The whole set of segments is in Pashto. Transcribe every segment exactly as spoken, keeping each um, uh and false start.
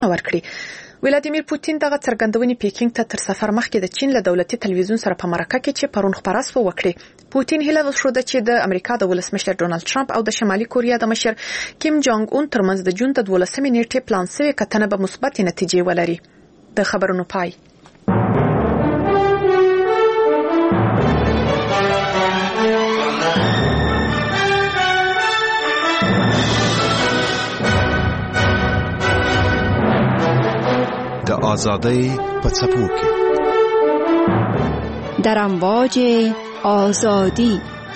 ورکړي. ولادیمیر پوتین دغه څرګندونې پیکینګ ته تر سفر مخکې د چین له دولتي تلویزیون سره په مرکه کې چې پرون خبره سو وکړي. پوتین هیله درلوده چې د امریکا د ولسمشر ډونالد ټرمپ او د شمالي کوریا د مشر کیم جونګ اون ترمنځ د جون د دولسمې نیټې پلان شوی کتنه به مثبت نتیجې ولري. د خبرونو پای. د آزادۍ په څپو کې در امواج آزادی.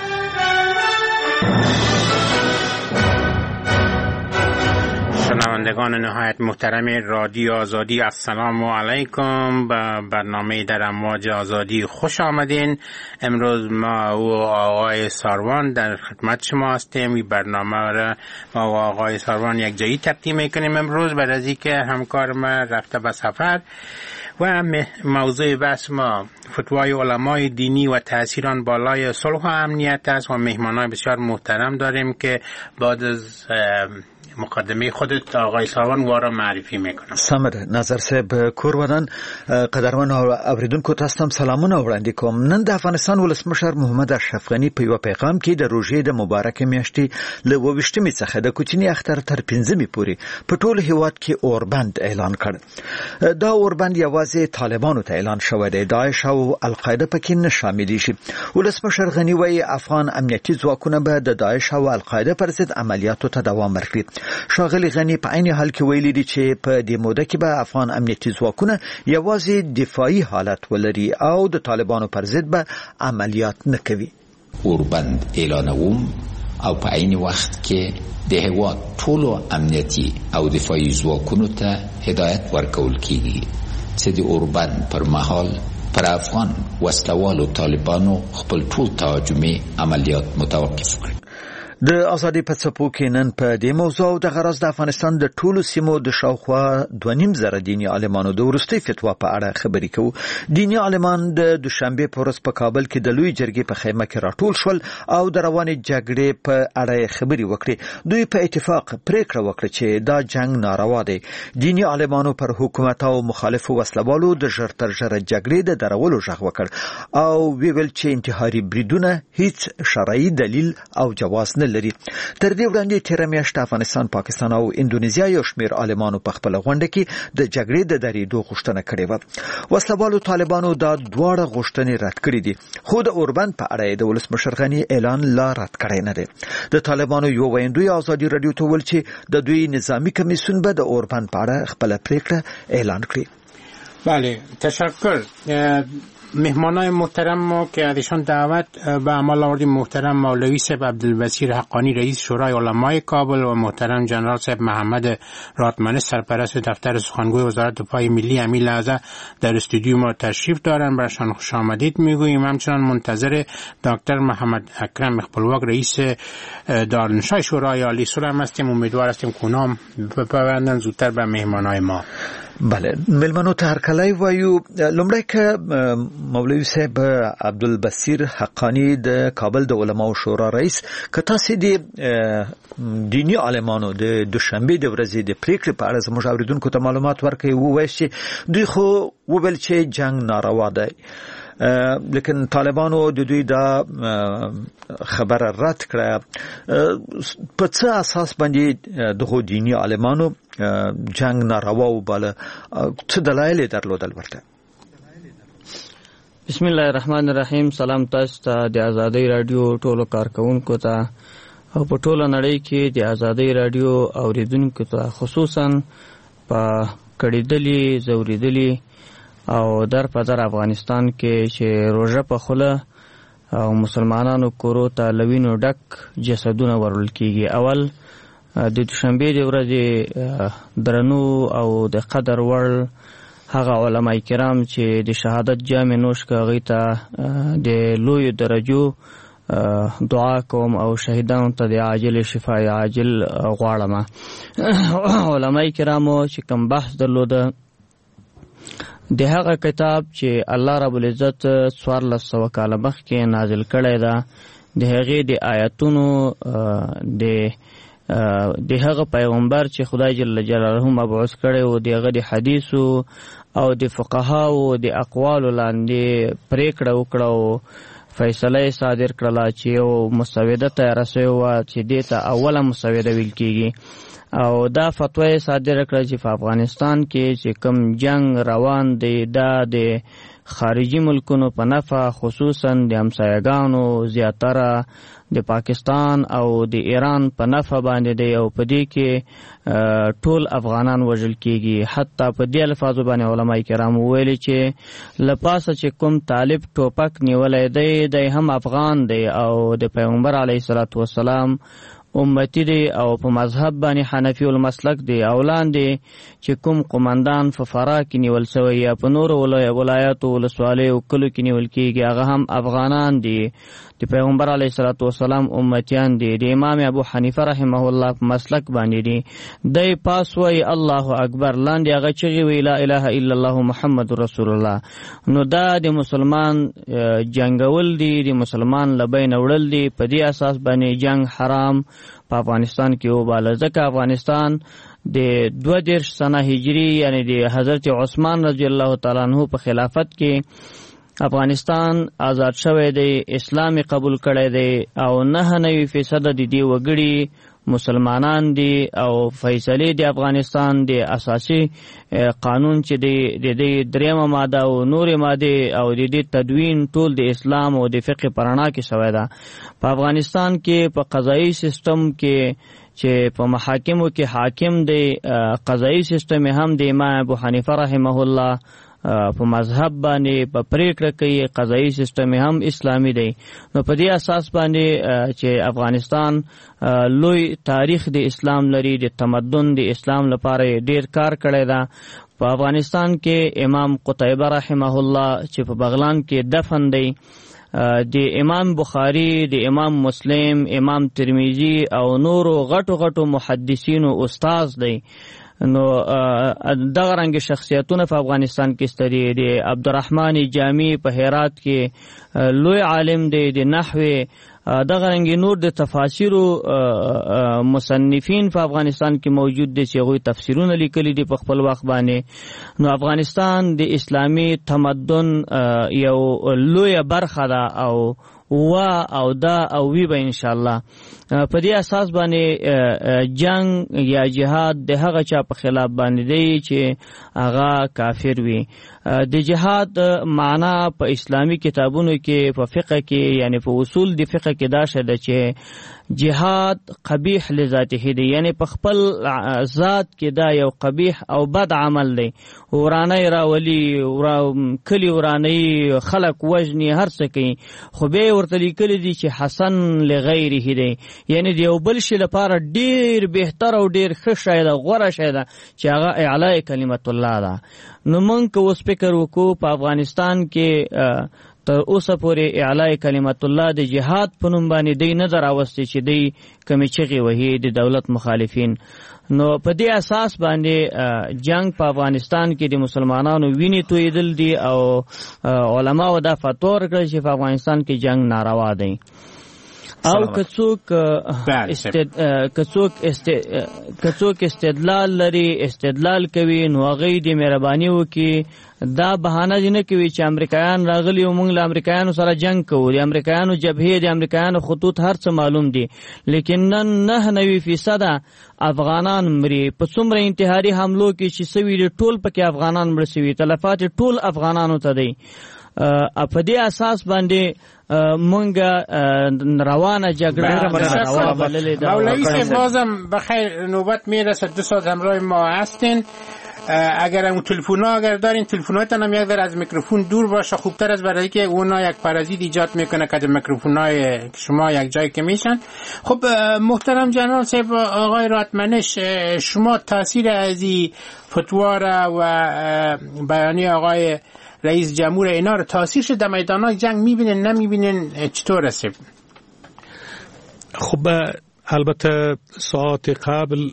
شنوندگان نهایت محترم رادیو آزادی، السلام علیکم. به برنامه در امواج آزادی خوش آمدین. امروز ما و آقای ساروان در خدمت شما هستیم. این برنامه را ما و آقای ساروان یک جایی تقدیم میکنیم امروز بعد از اینکه همکار ما رفته به سفر. و موضوع بحث ما فتوای علمای دینی و تأثیر آن بالای صلح و امنیت است و مهمانان بسیار محترم داریم که بعد از مقدمه خودت آقای ساروان وارا معرفی میکنم. سمر نظر صاحب کورودان قدرمن اوریدونکو تاسو ته سلامونه وړاندې کوم. نن د افغانستان ولسمشر محمد اشرف غنی په یو پیغام کې د روژې د مبارکې میاشتې له اوویشتمې څخه د کوچني اختر تر پنځمې پورې په ټول هیواد کې اوربند اعلان کړ. دا اوربند یوازې طالبانو ته اعلان شوی دی، داعش او القاعده پکې نه شامل شي. ولسمشر غنی وايي افغان امنیتي ځواکونه به د داعش او القاعده پر ضد عملیاتو ته دوام ورکړي. شاغلی غنی په عین حال کې ویلي دي چې په دې موده کې به افغان امنیتي ځواکونه یوازې دفاعي حالت ولري او د طالبانو پر ضد به عملیات نه کوي. اوربند اعلانوم او په عین وخت کې د هیواد ټولو امنیتي او دفاعي ځواکونو ته هدایت ورکول کیږي چې د اوربند پر مهال پر افغان وسلوالو طالبانو خپل ټول تهاجمي عملیات متوقف کړي. د ازادي په څپو کې نن په دې موضوع او د غرض د افغانستان د ټولو سیمو د شاوخوا دوه نیم زره دیني عالمانو د وروستي فتوا په اړه خبرې کوو. دیني عالمان د دوشنبه په ورځ په کابل کې د لوی جرګې په خیمه کې راټول شول او د روانې جګړې په اړه خبرې وکړې. دوی په اتفاق پریکړه وکړه چې دا جنگ ناروا دی. دیني عالمانو پر حکومت او مخالفو وسلوالو د ژر تر ژره جګړې د درولو غږ وکړ او ویل چې انتحاري بریدونه هیڅ شرعي دلیل او جواز نه لري. تر دې وړاندې تیر میاشت افغانستان، پاکستان او اندونیزیا یو شمېر عالمانو په خپل غونډه کې د جګړې د درېدو غوښتنه کړې و. وسلوالو طالبانو دا دواړه غوښتنې رد کړې دي، خو د اوربند په اړه د ولسمشر غنی اعلان لا رد کړی نه دی. د طالبانو یو ویندوی ازادي رادیو ته ویل چې د دوی نظامی کمیسیون به د اوربند په اړه خپل پریکړه اعلان کړي. بله، تشکر. مهمانای محترم ما که ازشان دعوت به عمل آوردیم، محترم مولوی صاحب عبدالبصیر حقانی رئیس شورای علمای کابل و محترم جنرال صاحب محمد راتمنه سرپرست دفتر سخنگوی وزارت دفاع ملی امی لحظه در استودیو ما تشریف دارن، برشان خوش آمدید میگوییم. همچنان منتظر دکتر محمد اکرم خپلواک رئیس دارالانشای شورای عالی صلح هستیم. امیدوار هستیم کونام بپیوندن زودتر به مهمانای ما. بله، ملمنو ته هرکلی وایو. لومړی که مولوی صاحب عبدالبصیر حقانی د کابل د علماو شورا رئیس، که تاسو د دینی عالمانو د دوشنبه د ورځې د پریکړې په اړه زموږ اوریدونکو ته معلومات ورکړئ، ووایئ چې دوی خو وویل چې جنگ ناروا دی، لیکن طالبانو د دوی دا خبره رد کړه. په څه اساس باندې دغه دینی عالمانو جنگ ناروا وباله؟ څه دلایل درلودل ورته؟ بسم الله الرحمن الرحیم. سلام تاسو ته د آزادۍ رادیو ټولو کارکونکو ته او په ټوله نړۍ کې د آزادۍ رادیو اوریدونکو ته، خصوصا په کړیدلي زوریدلي او در په در افغانستان کې چې روژه په خوله او مسلمانانو کورو ته لوینو ډک جسدونه ورول کیږي. اول د دوشنبه د ورځې درنو او د قدر وړ هغه علماء کرام چې د شهادت جام نوش کوي ته د لوی درجو دعا کوم او شهیدانو ته د عاجل شفای عاجل غواړم. علماء کرامو چې کوم بحث درلوده د هغه کتاب چې الله رب العزت څوارلس سوه کاله مخکې نازل کړی ده، د هغې د آیاتونو د د هغه پیغمبر چې خدای جل جلاله مبعوث کړی و د هغه د حدیثو او د فقهاو د اقوالو لاندې پریکړه وکړه او فیصله صادر کړله چې یو مسوده تیاره شوې وه چې دې ته اوله مسوده ویل کېږي او دا فتوا یې صادره کړه چې په افغانستان کې چې کوم جنگ روان دی دا د خارجي ملکونو په نفع خصوصا د همسایګانو زیاتره د پاکستان او د ایران په نفع باندې دی او په دې کې ټول افغانان وژل کېږي. حتی په دې الفاظو باندې علما کرام ویلي چې له پاسه چې کوم طالب ټوپک نیولی دی دی هم افغان دی او د پیغمبر علیه الصلاة والسلام امتی دی او په مذهب باندې حنفی المسلک دی او لاندې چې کوم قماندان په فراه کې نیول شوی یا په نورو ولایاتو ولسوالیو او کلو کې نیول کېږي هغه هم افغانان دي. د پیغمبر علیه الصلاة والسلام امتیان دي. د امام ابو حنیفه رحمه الله په مسلک باندې دي. دی پاس وی الله اکبر لاندې هغه چغې وی لا اله الا الله محمد رسول الله. نو دا د مسلمان جنگول دي د مسلمان لبین وړل دي. په دې اساس باندې جنگ حرام په افغانستان کې وباله ځکه افغانستان د دوه دېرش سنه هجری یعنی د حضرت عثمان رضی الله تعالی عنہ په خلافت کې افغانستان آزاد شوی دی اسلام قبول کړی دی او نه نوي فیصد د دې وګړي مسلمانان دي او فیصله د افغانستان د اساسي قانون چې د دې دریمه ماده او نور ماده او د دې تدوین ټول د اسلام او د فقه پرانا کې شوی ده. په افغانستان کې په قضایي سیستم کې چې په محاکمو کې حاکم دی قضایي سیستم هم د امام ابو حنیفه رحمه الله په مذهب باندې په پریکړه کوي قضایي سیستم هم اسلامي دی. نو په دې اساس باندې چې افغانستان لوی تاریخ د اسلام لري د تمدن د اسلام لپاره ډیر کار کړی دا. په افغانستان کې امام قتیبه رحمه الله چې په بغلان کې دفن دی د امام بخاری د امام مسلم امام ترمذی او نورو غټو غټو محدثینو استاد دی. نو دغه رنګ شخصیتونه په افغانستان کې ستړي دي. عبدالرحمن جامی په هرات کې لوی عالم دی د نحوی. دغه رنګ نور د تفاسیرو مصنفین په افغانستان کې موجود دي چې هغوی تفسیرونه لیکلي دي په خپل وخت باندې. نو افغانستان د اسلامي تمدن یو لویه برخه ده او وا او دا او وی به ان شاء الله. په دې اساس باندې جنگ یا جهاد د هغه چا په خلاف باندې دی چې هغه کافر وي. د جهاد معنا په اسلامی کتابونو کې په فقه کې یعنی په اصول د فقه کې دا شته چې جهاد قبیح لذاته دی یعنی په خپل ذات کې دا یو قبیح او بد عمل دی. ورانه راولي ورا کلی ورانه خلق وجنی هر څه کوي خو به ورته لیکل دي چې حسن لغیره دی یعنی د یو بل شي لپاره ډیر بهتر او ډیر ښه شی ده غوره شی ده چې هغه اعلی کلمت الله ده. نو موږ که اوس فکر وکړو په افغانستان کې تر اوسه پورې اعلی کلمت الله د جهاد په نوم باندې دی نه راوستي چې دی کمی چغې وهي د دولت مخالفین. نو په دې اساس باندې جنگ په افغانستان کې د مسلمانانو وینې تویدل دي او علماو دا فتوا ورکړه چې په افغانستان کې جنگ ناروا دی. او کڅوک استد کڅوک است کڅوک استدلال لري استدلال کوي نو هغه د مهرباني وکي دا بهانه نه کوي چې امریکایان راغلي او موږ له امریکایانو سره جنگ کوو. د امریکایانو جبهې د امریکایانو خطوط هر څه معلوم دي لیکن نن نه نوي فیصد افغانان مري په څومره انتحاري حملو کې چې سوي ټول پکې افغانان مړ شوي تلفات ټول افغانانو ته دي. په دې اساس باندې مونږ روانه جګړه روانه مولوی صاحب بازم بخیر نوبت میرسه. دو ساعت همراه ما هستین. اگر اون تلفن‌ها اگر دارین تلفن‌هاتون هم یک ذره از میکروفون دور باشه خوبتر از برای که اونا یک پرازیت ایجاد میکنه که میکروفون‌های شما یک جای که میشن. خب محترم جنرال صاحب آقای راتمنش شما تاثیر از این فتوا و بیانیه آقای رئیس جمهور اینا رو تاثیرش در میدان‌های جنگ میبینین نمیبینین چطور است؟ خب البته ساعت قبل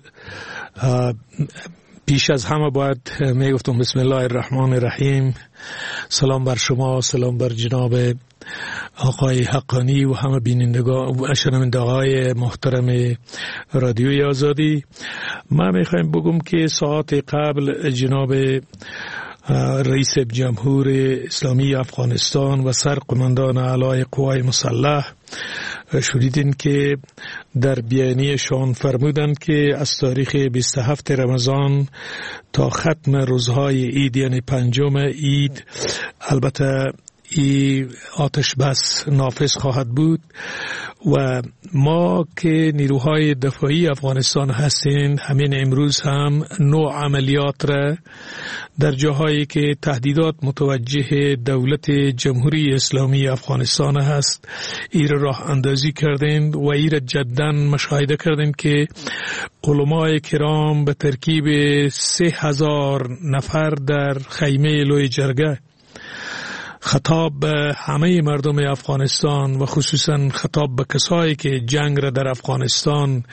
پیش از همه باید میگفتم بسم الله الرحمن الرحیم. سلام بر شما، سلام بر جناب آقای حقانی و همه بینندگان و شنوندگان محترم رادیوی آزادی. من میخوایم بگم که ساعت قبل جناب رئیس جمهور اسلامی افغانستان و سرقماندان اعلی قوای مسلح شنیدین که در بیانیه‌شان فرمودند که از تاریخ بیست و هفتم رمضان تا ختم روزهای عید یعنی پنجم عید البته ای آتش بس نافذ خواهد بود و ما که نیروهای دفاعی افغانستان هستیم همین امروز هم نوع عملیات را در جاهایی که تهدیدات متوجه دولت جمهوری اسلامی افغانستان هست ای را راه اندازی کردند و ای را جداً مشاهده کردند که علمای کرام به ترکیب سه هزار نفر در خیمه لوی جرگه خطاب به همه مردم افغانستان و خصوصا خطاب به کسایی که جنگ را در افغانستان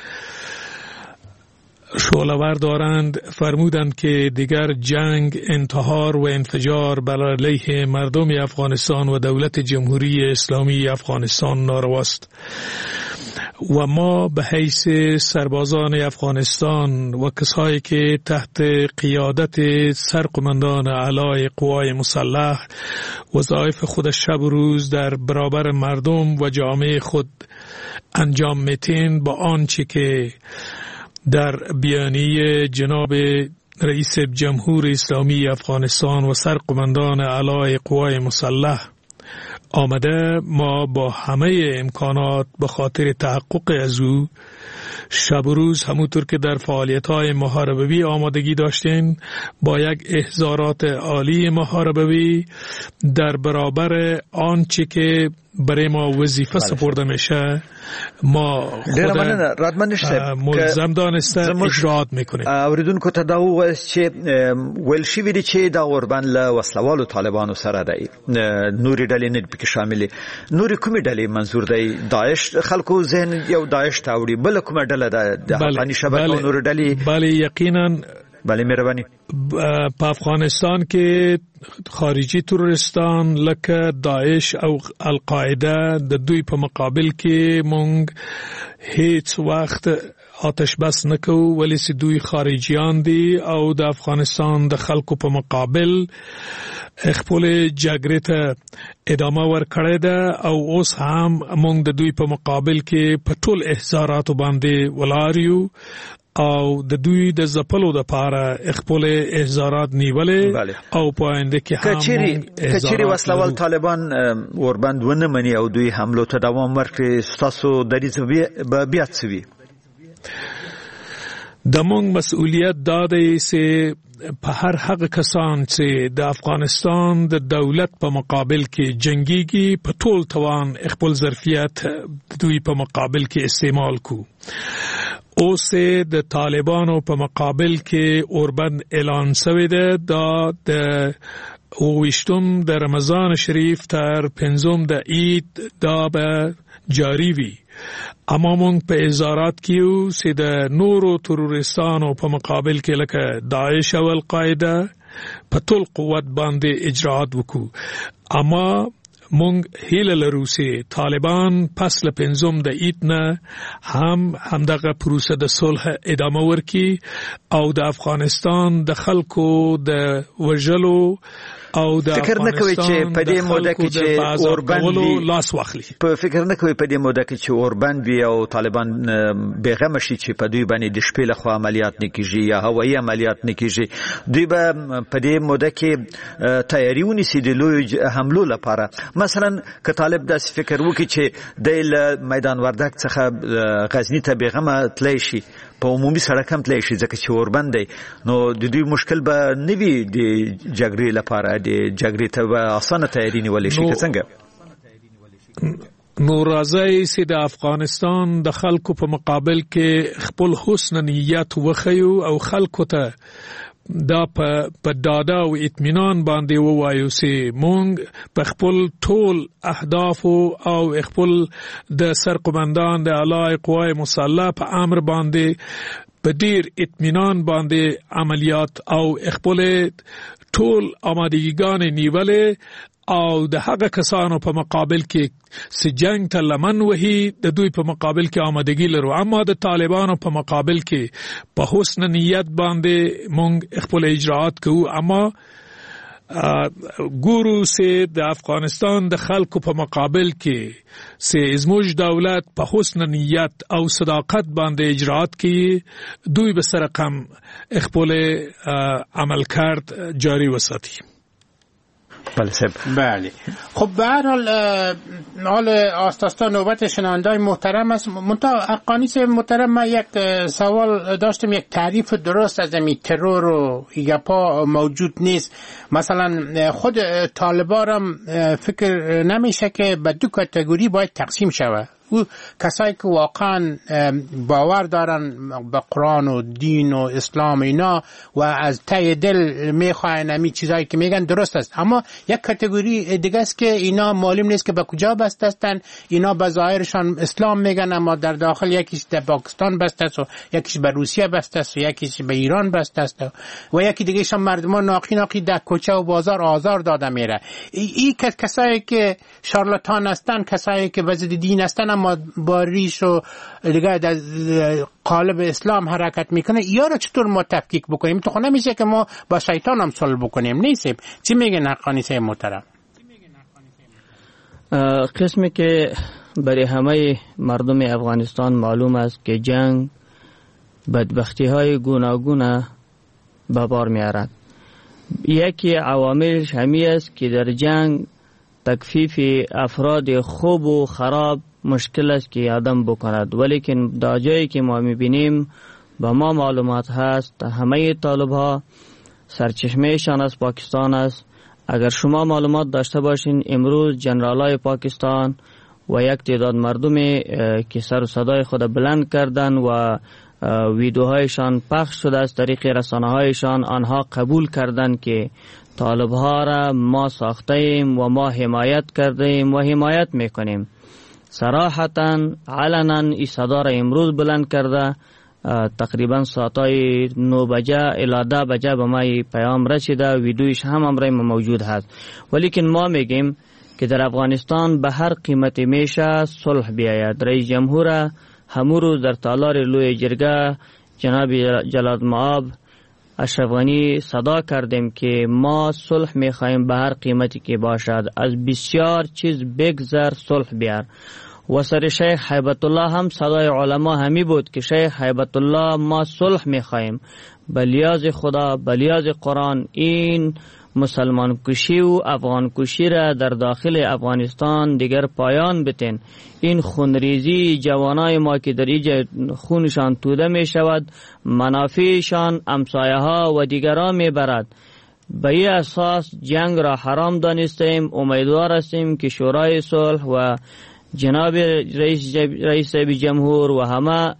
شعله‌ور دارند فرمودند که دیگر جنگ انتحار و انفجار بر علیه مردم افغانستان و دولت جمهوری اسلامی افغانستان نارواست و ما به حیث سربازان افغانستان و کسایی که تحت قیادت سرقماندان اعلی قوای مسلح وظایف خود شب و روز در برابر مردم و جامعه خود انجام میتین با آنچه که در بیانیه جناب رئیس جمهور اسلامی افغانستان و سرقماندان اعلی قوای مسلح آمده ما با همه امکانات به خاطر تحقق از او شب و روز همونطور که در فعالیت‌های محاربه‌ای آمادگی داشتیم با یک احضارات عالی محاربه‌ای در برابر آنچه که برای ما وظیفه سپرده میشه ما خود ملزم دانسته اجرات میکنیم. اوریدونکو ته دا وایي چې ویل شوي دي چې دا اوربند له وسلوالو طالبانو سره دی نوري ډلې نه پکې شاملې نوري کومې ډلې منظور دی داعش خلکو ذهن یو داعش تاوړي بل کومه ډله ده د افغاني شبکه نور ډلې بله یقینا بله مهرباني په افغانستان کې خارجي تروریستان لکه داعش او القاعده د دوی په مقابل کې مونږ هیڅ وخت آتش بس نکو ولی سی دوی خارجیان دی او د افغانستان د خلکو په مقابل خپل جګړې ته ادامه ورکړې ده او اوس هم مونږ د دوی په مقابل کې په ټول احزاراتو باندې ولاریو او د دوی د زپلو د پاره خپل احزارات نیولې او په آینده کې هم کچېری وسلوال طالبان اوربند ونه مني او دوی حملو ته دوام ورکړي تاسو د دې بیا څه وی د مونږ مسؤلیت دا دی چې په هر هغه کسان چې د افغانستان د دولت په مقابل کې جنگيږي په ټول توان خپل ظرفیت دوی په مقابل کې استعمال کو اوس د طالبانو په مقابل کې اوربند اعلان شوی دی دا د اوویشتم د رمضان شریف تر پنځم د عید دا به جاری وي اما مونږ په اظهارات کیو چې د نورو تروریستانو په مقابل کې لکه داعش او القاعده په ټول قوت باندې اجرات وکړو اما مونږ هیله لرو چې طالبان پس له پنځم د عید نه هم همدغه پروسه د صلح ادامه ورکړي او د افغانستان د خلکو د وژلو او د فکر نه کوي چې په دې موده کې چې اوربند وي لاس واخلي په فکر نه کوي په دې موده کې چې اوربند وي او طالبان بیغمه شي چې په دوی باندې د شپې لخوا عملیات نه کیږي یا هوایي عملیات نه کیږي دوی به په دې موده کې تیاری ونیسي د لوی حملو لپاره مثلا که طالب داسې فکر وکړي چې د میدان وردک څخه غزنی ته بیغمه تللی شي په عمومي سړک هم تللی شي ځکه چې اوربند دی نو د دوی مشکل به نه وي د جګړې لپاره د جګړې ته به اسانه تیاری نیولی شي که څنګه نو راځي چې د افغانستان د خلکو په مقابل کې خپل حسن نیت وخیو او خلکو ته دا په دادا او اطمینان باندې ووایو چې مونږ په خپل ټول اهداف او خپل د سرقمندان د اعلی قوای مسلح په امر باندې په ډیر اطمینان باندې عملیات او خپل ټول آمادگیگان نیولې او د هغه کسانو په مقابل کې چې جنگ ته لمن وهي د دوی په مقابل کې آمادګي لرو، اما د طالبانو په مقابل کې په حسن نیت باندې مونږ خپل اجراءات کوو. اما ګورو چې د افغانستان د خلکو په مقابل کې چې زموږ دولت په حسن نیت او صداقت باندې اجراءات کوي، دوی به سره کم خپل عمل کرد جاری وساتي. بله خب به هر حال حال آستاستا نوبت شنونده‌های محترم است. منتها اقانیس محترم، من یک سوال داشتم، یک تعریف درست از این ترور و گپا موجود نیست. مثلا خود طالبان هم فکر نمیشه که به دو کاتگوری باید تقسیم شود. او کسایی که واقعا باور دارن به قرآن و دین و اسلام اینا و از ته دل میخواین همین چیزایی که میگن درست است، اما یک کاتگوری دیگه است که اینا معلوم نیست که به کجا بسته هستن. اینا به ظاهرشان اسلام میگن اما در داخل یکیش در پاکستان بسته است و یکیش به روسیه بسته است و یکیش به ایران بسته است و یکی دیگهشان مردمان ناقی ناقی در کوچه و بازار آزار داده میره. این کسایی که شارلاتان هستن، کسایی که وزد دین هستن اما با ریش و دیگه در قالب اسلام حرکت میکنه، یا را چطور ما تفکیک بکنیم؟ تو خونه میشه که ما با شیطان هم صلح بکنیم. نیستیم. چی میگن حقانیسه محترم؟ قسمی که برای همه مردم افغانستان معلوم است که جنگ بدبختی های گوناگون به بار میارد. یکی عواملش همی است که در جنگ تکفیف افراد خوب و خراب مشکل است که آدم بکند، ولیکن در جایی که ما میبینیم با ما معلومات هست همه طالب ها سرچشمهشان از پاکستان است. اگر شما معلومات داشته باشین، امروز جنرالای پاکستان و یک تعداد مردمی که سر و صدای خود بلند کردن و ویدیوهایشان پخش شده از طریق رسانه هایشان، آنها قبول کردن که طالب ها را ما ساخته ایم و ما حمایت کرده ایم و حمایت میکنیم. صراحتا علنا ای صدا را امروز بلند کرده. تقریبا ساعتای نو بجه الی ده بجه به ما پیام رسیده، ویدیوش هم امرای موجود هست. ولیکن ما میگیم که در افغانستان به هر قیمت میشه صلح بیاید. رئیس جمهور همون روز در تالار لوی جرگه جناب جلال مآب اشرف غنی صدا کردیم که ما صلح میخوایم به هر قیمتی که باشد، از بسیار چیز بگذر صلح بیار. و سر شیخ هیبت الله هم صدای علما همی بود که شیخ هیبت الله ما صلح میخوایم، بلیاز خدا بلیاز قرآن این مسلمان کشی و افغان کشی را در داخل افغانستان دیگر پایان بتین. این خونریزی جوانای ما که در اینجا خونشان توده می شود، منافعشان امسایه ها و دیگران می برد. به این اساس جنگ را حرام دانستیم. امیدوار هستیم که شورای صلح و جناب رئیس رئیس جمهور و همه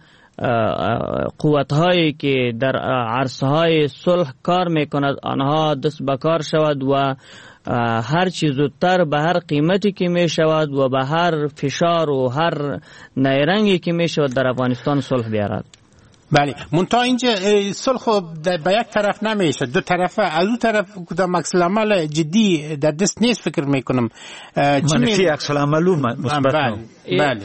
قوت‌هایی که در عرصه‌های صلح کار می‌کند آنها دست به کار شود و هر چیز زودتر به هر قیمتی که می‌شود و به هر فشار و هر نیرنگی که می‌شود در افغانستان صلح بیارد. بله، منتها اینجا صلح به یک طرف نمیشه، دو طرفه. از دو طرف کدام عکس العمل جدی در دست نیست فکر میکنم. منفی عکس العمل مثبت. بله بله.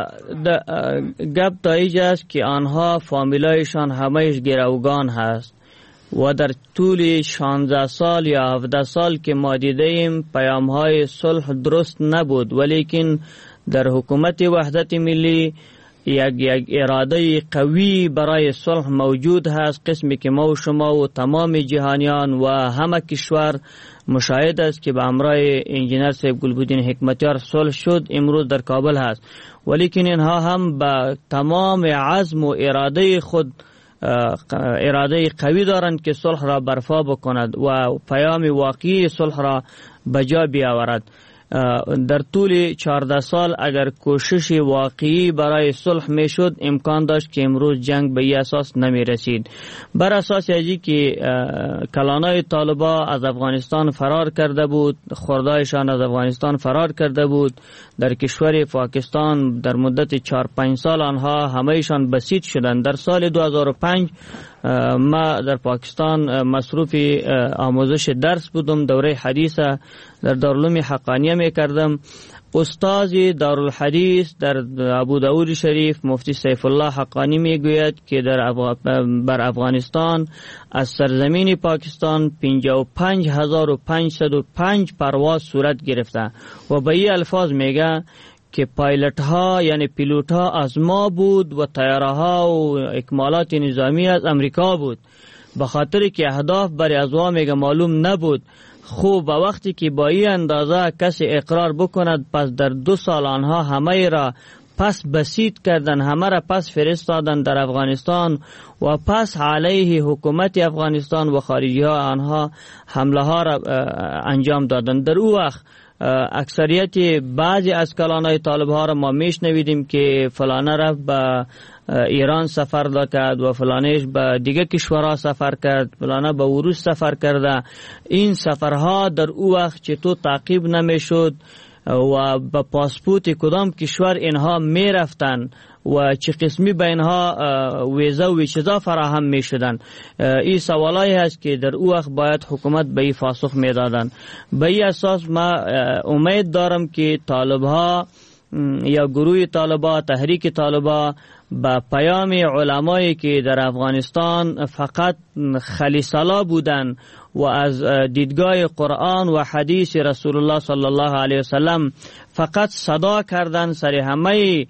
گپ تا اینجاست که آنها فامیلایشان همهش گروگان هست و در طول شانزده سال یا هفده سال که ما دیدیم پیام های صلح درست نبود، ولیکن در حکومت وحدت ملی یک یک اراده قوی برای صلح موجود هست، قسمی که ما و شما و تمام جهانیان و همه کشور مشاهد است که به همراه انجینر صاحب گلبدین حکمتیار صلح شد، امروز در کابل هست. ولیکن اینها هم با تمام عزم و اراده خود اراده قوی دارند که صلح را برپا بکند و پیام واقعی صلح را بجا بیاورد. در طول چهارده سال اگر کوشش واقعی برای صلح میشد، امکان داشت که امروز جنگ به این اساس نمی رسید. بر اساس ازی که کلانای طالبا از افغانستان فرار کرده بود، خردایشان از افغانستان فرار کرده بود، در کشور پاکستان در مدت چهار پنج سال آنها همهشان بسیط شدند. در سال دو هزار و پنج ما در پاکستان مصروف آموزش درس بودم، دوره حدیث در دارالعلوم حقانیه می کردم. استاد دارالحدیث در ابو داود شریف مفتی سیف الله حقانی می گوید که در افغ... بر افغانستان از سرزمین پاکستان پنجاه و پنج هزار و پنجصد و پنج پرواز صورت گرفته و به این الفاظ میگه که پایلٹ ها یعنی پیلوت ها از ما بود و طیاره ها و اکمالات نظامی از امریکا بود، به خاطر که اهداف برای ازوا میگه معلوم نبود. خوب به وقتی که با این اندازه کسی اقرار بکند، پس در دو سال آنها همه را پس بسیط کردن، همه را پس فرستادن در افغانستان و پس علیه حکومت افغانستان و خارجی ها آنها حمله ها را انجام دادن. در او وقت اکثریت بعضی از کلانای طالب ها را ما میشنویدیم که فلانه را به ایران سفر داد و فلانش به دیگه کشورها سفر کرد، فلانه به روس سفر کرده. این سفرها در او وقت چطور تعقیب نمیشد و به پاسپورت کدام کشور اینها می رفتن و چه قسمی به اینها ویزا و چیزا فراهم می شدن. این سوالایی هست که در او وقت باید حکومت به این پاسخ می دادن. به این اساس ما امید دارم که طالب ها یا گروه طالبا، تحریک طالبا با پیام علمایی که در افغانستان فقط خلیصلا بودن و از دیدگاه قرآن و حدیث رسول الله صلی الله علیه وسلم فقط صدا کردن سر همه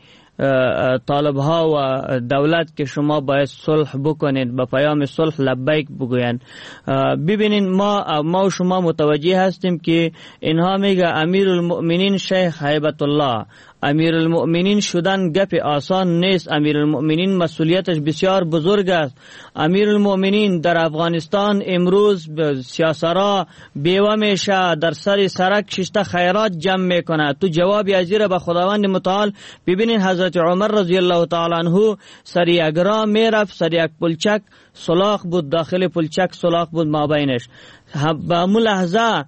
طالب ها و دولت که شما باید صلح بکنید، با پیام صلح لبیک بگوین. ببینین ما ما و شما متوجه هستیم که اینها میگه امیر المؤمنین شیخ هیبت الله. امیر المؤمنین شدن گپ آسان نیست. امیر المؤمنین مسئولیتش بسیار بزرگ است. امیر المؤمنین در افغانستان امروز سیاسرا بیوه میشه، در سر سرک ششته خیرات جمع میکنه. تو جواب ازیره به خداوند متعال. ببینین حضرت عمر رضی الله تعالی عنه سر یک راه میرفت، سر یک پلچک سلاخ بود، داخل پلچک سلاخ بود مابینش. به همون لحظه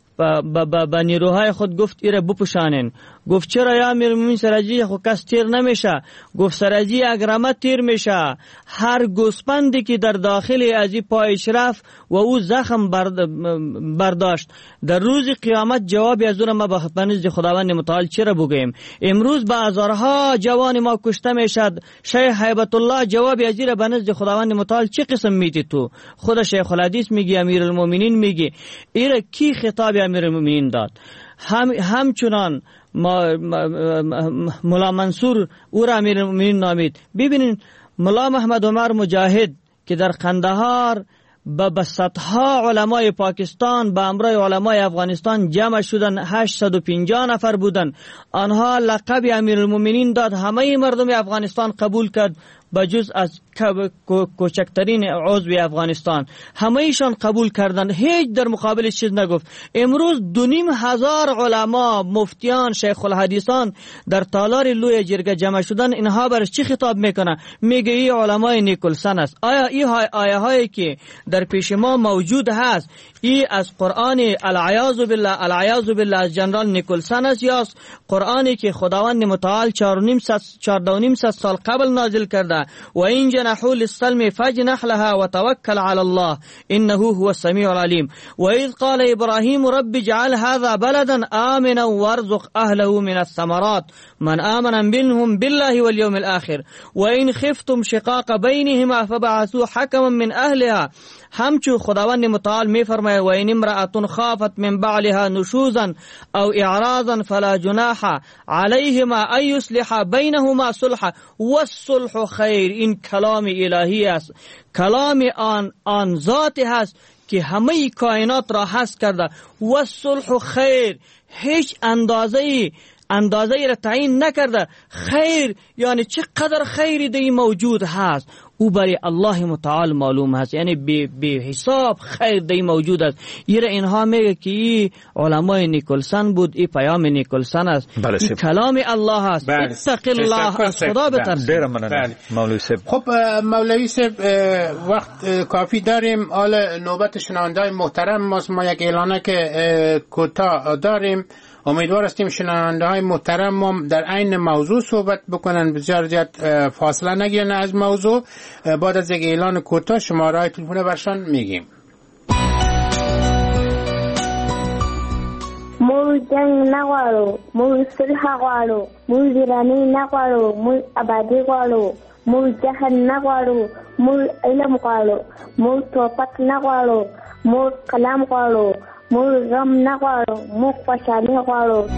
با نیروهای خود گفت ایره بپوشانین. گفت چرا یا امیر المؤمنین سرازی خو کس تیر نمیشه؟ گفت سرازی اگرمه تیر میشه. هر گوسپندی که در داخل از این پایش رفت و او زخم برداشت، در روز قیامت جواب از اون ما به نزد خداوند متعال چرا بگویم؟ امروز به هزارها جوان ما کشته میشد. شیخ هیبت الله جواب از این به نزد خداوند متعال چه قسم میتی تو؟ خود شیخ الحدیث میگی، امیر المؤمنین میگی. ایره کی خطاب امیر المؤمنین داد؟ هم همچنان ما مولا منصور او را امیر المؤمنین نامید. ببینین مولا محمد عمر مجاهد که در قندهار با صدها علمای پاکستان با امرای علمای افغانستان جمع شدن، هشتصد و پنجاه نفر بودن. آنها لقب امیر المؤمنین داد. همه مردم افغانستان قبول کرد بجز از کوچکترین عضو افغانستان. همه ایشان قبول کردند، هیچ در مقابل چیز نگفت. امروز دو نیم هزار علما، مفتیان، شیخ الحدیثان در تالار لوی جرگه جمع شدن. اینها برش چی خطاب میکنه؟ میگه این علمای نیکلسن است. آیا این آیه هایی که در پیش ما موجود هست ای از قرآن العیاذ بالله العیاذ بالله از جنرال نیکلسن است یا قرآنی که خداوند متعال چهارده و نیم سال قبل نازل کرده؟ و این جنحوا للسلم فاجنح لها وتوکل علی الله انه هو السمیع العلیم. و اذ قال ابراهیم رب اجعل هذا بلدا آمنا وارزق اهله من الثمرات من آمن منهم بالله واليوم الاخر و ان خفتم شقاق بینهما فبعثوا حکما من اهلها. همچو خداوند متعال می فرماید و این امرأة خافت من بعلها نشوزا او اعراضا فلا جناح علیهما ان یصلح بینهما صلحا والصلح خیر. این کلام الهی است، کلام آن آن ذات هست که همه کائنات را هست کرده. والصلح خیر، هیچ اندازه‌ای اندازه‌ای را تعیین نکرده. خیر یعنی چقدر خیری دی موجود هست او برای الله متعال معلوم هست، یعنی بی, بی حساب خیر دی موجود است. یه اینها میگه که این علمای نیکلسن بود، این پیام نیکلسن است، این کلام الله هست. اتق الله، از خدا بترس. مولوی صاحب. خب مولوی صاحب وقت کافی داریم، حال نوبت شنونده‌های محترم ماست. ما یک اعلانه که کوتاه داریم. امیدوار هستیم شنونده های محترم ما در عین موضوع صحبت بکنن، بسیار زیاد فاصله نگیرن از موضوع. بعد از یک اعلان کوتاه شماره های تلفن برشان میگیم. موږ جنگ نه غواړو، موږ صلح غواړو، موږ ویراني نه غواړو، موږ آبادي غواړو، موږ جهل نه غواړو، موږ علم غواړو، موږ توپک نه غواړو، موږ کلام غواړو، موږ غم نه غواړو، موږ خوشحالي غواړو.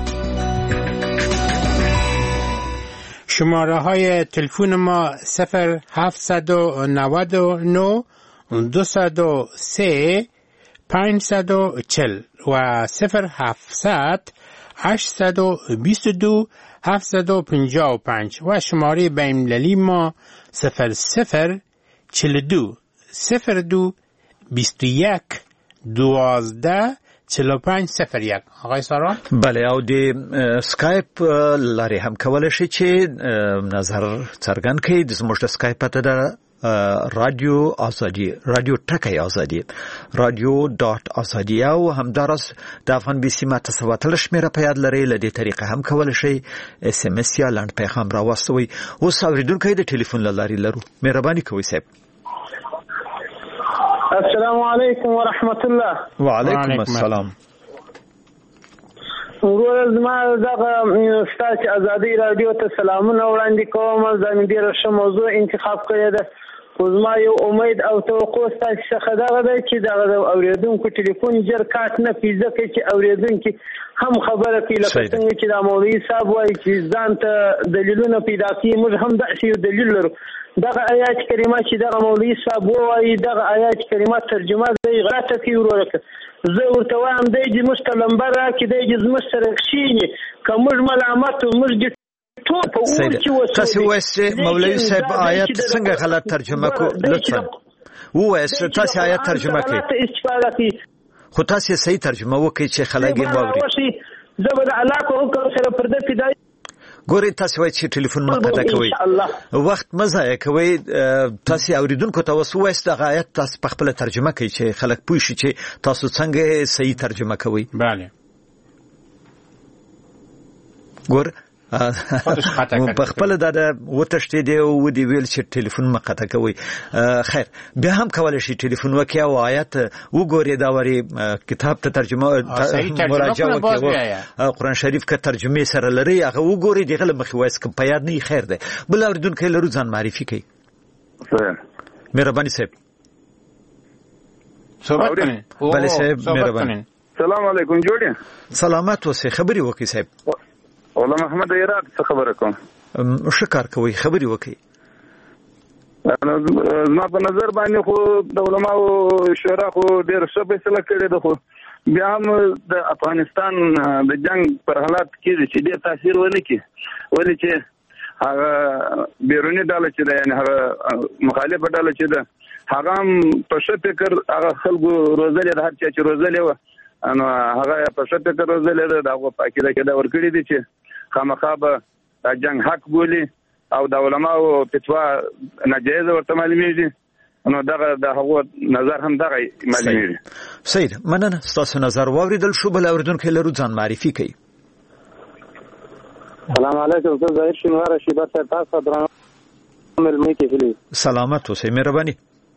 شماره های تلفن ما صفر هفتصد و نود و نه دوصد و سه پانصد و چهل و صفر هفتصد هشتصد و بیست و دو هفتصد و پنجاه و پنج و شماره بین‌المللی ما صفر صفر چهل و دو صفر دو بیست و یک دوازده چهل و پنج صفر یک. آقای سارا؟ بله، او د سکایپ لارې هم کولای شي چې نظر څرګند کړي. د زموږ د سکایپ پته ده رادیو آزادی، رادیو ټکی آزادی، رادیو ډاټ آزادی. او همدارس د افغان بي سي ماته سواتل شمیره په یاد لري. لدې طریقه هم کولای شي اس ام اس یا لنډ پیغام راوستوي. اوس اوریدونکو د ټلیفون لاري لرو، مهرباني کوئ صاحب. السلام علیکم ورحمت الله. وعلیکم السلام. ورځ ما دغه ستاسو ازادي رادیو ته سلامونه وړاندې کوم. زموږ ډیره ښه موضوع انتخاب کړې ده. زما یو امید او توقع ستاسو څخه دغه ده چې دغه اوریدونکو ټلیفون جر کاټ نه پیځه کوي چې اوریدونکو هم خبره کوي لکه څنګه چې د مولوي صاحب وایي چې ځان ته دلیلونه پیدا کوي. موږ هم داسې یو دلیل لرو. دغه آیات کریمه چې دغه مولوي صاحب وایي دغه آیات کریمه ترجمه دی غلطه کوي ورته. زه ورته وایم دی چې موږ ته لمبه راکړي، دی چې زموږ سره کښېني، که موږ ملامت و موږ دې ټول په اور کې وسو. تاسو وایئ چې مولوي صاحب آیات څنګه غلط ترجمه کو؟ لطفا ووایئ تاسو آیات ترجمه کړئ، خو تاسو صحیح ترجمه وکړئ چې خلک یې واوري. زه به د الله په حکم سره پر دې فدای. ګورئ تاسو وایئ چې ټلیفون مه قطع کوئ، وخت مه ضایع کوئ. تاسو اوریدونکو ته اوس ووایئ دغه آیت تاسو په خپله ترجمه کوئ چې خلک پوه شي چې تاسو څنګه صحیح ترجمه کوئ. بله ګور په خپل د وتشتې دی او ودی ویل چې ټلیفون مقطع کوي. خیر بیا هم کولای شي ټلیفون وکړي او آیات وګوري دا وری کتاب ته ترجمه مراجعه وکړي، قرآن شریف که ترجمه سره لري هغه وګوري دغه مخې وایس کوم په یاد نه خیر دی. بل اوریدونکو لرو ځان معرفي کوي. مهرباني صاحب صحبت کنه. بله صاحب مهرباني. سلام علیکم جوړی. سلامات اوسئ. خبري وکړئ صاحب. والله محمد عراق څه خبره کوم. شکر کوي خبري وکړي. زما په نظر باندې خو د علماء شورا خو ډېر ښه فیصله کړې ده، خو بیا هم د افغانستان د جنگ پر حالات کې چې ډېر تاثیر ونه کړي، ولې چې هغه بیرونی ډله چې ده یعنې هغه مخالفه ډله چې ده هغه هم په ښه فکر هغه خلکو روزلې ده، هر چا چې روزلې وه نو هغه په ښه فکر روزلې ده. د هغو په عقیده کې دا ورکړي دي چې خامخا به دا جنگ حق بولي او د علماو فتوا ناجایزه ورته معلومیږي، نو دغه د هغو نظر هم دغه معلومیږي. سید مننه ستاسو نظر واوریدل شو. بل اوریدونکو لرو ځان معرفي کوي. سلام علیکم. زه ظاهر شینوار شیبه صاحب تاسو درنه ملمه کې هلي. سلامت اوسئ. مهرباني.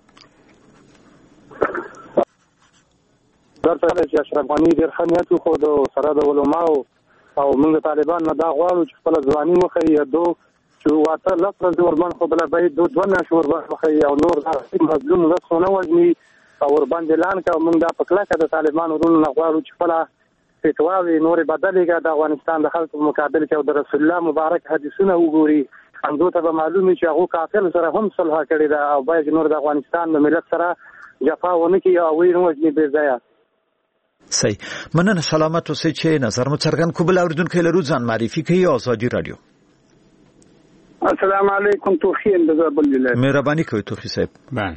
درته چې اشرف غنی ډېر ښه نیت وښود سره د علماو او موږ طالبان نه دا غواړو چې خپله ځواني وښیي دو چې واته لس ورځې ورباندې خو بله باید دو دوه میاشتې ورباندې وښیي او نور دا مظلوم ولس ونه وژني او ورباندې اعلان کړه. موږ دا په کلکه د طالبانو ورونو نه غواړو چې خپله فتواوې نورې بدلې کړه د افغانستان د خلکو په مقابل کې او د رسول الله مبارک حدیثونه وګوري. همدو ته به معلوم وي چې هغو کافر سره هم صلح کړې ده او باید نور د افغانستان د ملت سره جفا ونه کړي او ویې نه وژني بې ځایه. صحیح مننه. سلامت اوسئ. چې نظر مو څرګند کو. بل اوریدونکو لرو ځان معرفي کوي. آزادي رادیو. السلام علیکم. توخی اندزاب الولایت. مهرباني کوي توخی صاحب. بله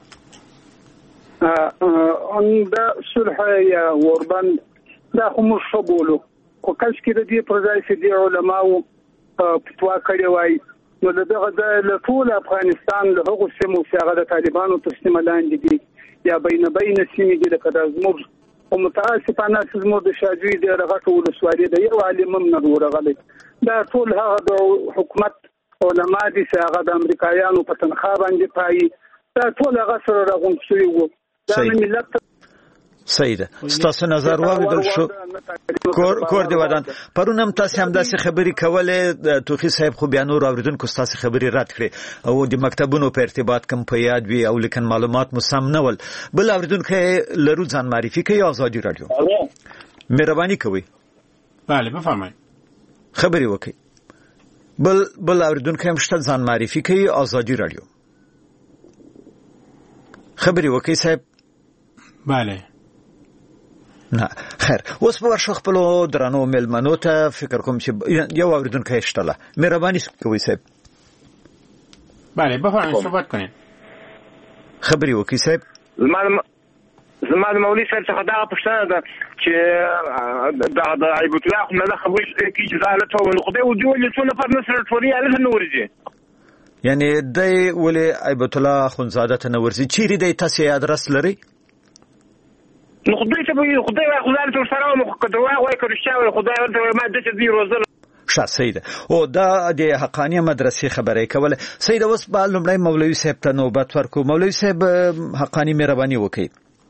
ان دا صلح یا وربند دا خو موږ ښه بولو، خو کله چې د دې پر ځای چې د علماو فتوا کړې وای نو دغه د ټول افغانستان له هغو سیمو چې هغه د طالبانو تر سیمه لاندې دي یا بین بین سیمې دي لکه د زموږ خو متاسفانه زموږ د شاجوی د غټو ولسوالۍ د یو عالم نه ورغلی دا ټول هغه د حکومت علما دي چې هغه د امریکایانو په تنخواه باندې پایي دا ټول هغه سره راغونډ شوي وو دا ملت صحیح ده ستاسو نظر واوریدل شو کور کور دی ودان پرون هم تاسو هم داسې خبرې کولې توفیق صاحب خو بیا نور اوریدونکو تاسو خبرې رد کړې او د مکتبونو په ارتباط کوم په یاد وی او لیکن معلومات مو سم نه ول بل اوریدونکو لرو ځان معرفي کوي آزادي رادیو مهرباني کوي بله بفرمایئ خبرې وکړئ بل بل اوریدونکو هم شته ځان معرفي کوي آزادي رادیو خبرې وکړئ صاحب بله نه خیر اوس په ورشو خپل درنو ملمنو ته فکر کوم چې یو اوریدونکی شته مهرباني کوئ صاحب بله بفرمایئ صحبت کنید خبرې وکړئ صاحب زما زما د مولوي صاحب څخه دا پوښتنه ده چې دا د عیبت الله خو نه خبرې کې چې زالت او خدای وجو له څو نفر نصر ټولي علي نه ورځي یعنی دای ولې عیبت الله خونزاده ته نه ورځي چیرې دی تاسو ادرس لري نو خدای ته به خدای واخ خدای ته سره مو کډوا وای کړی شاو خدای ورته ما د دې روزل ښه سید او دا د حقانیه مدرسې خبرې کوله سید اوس په لومړی مولوي صاحب ته نوبت ورکو مولوي صاحب حقانی مهرباني وکړي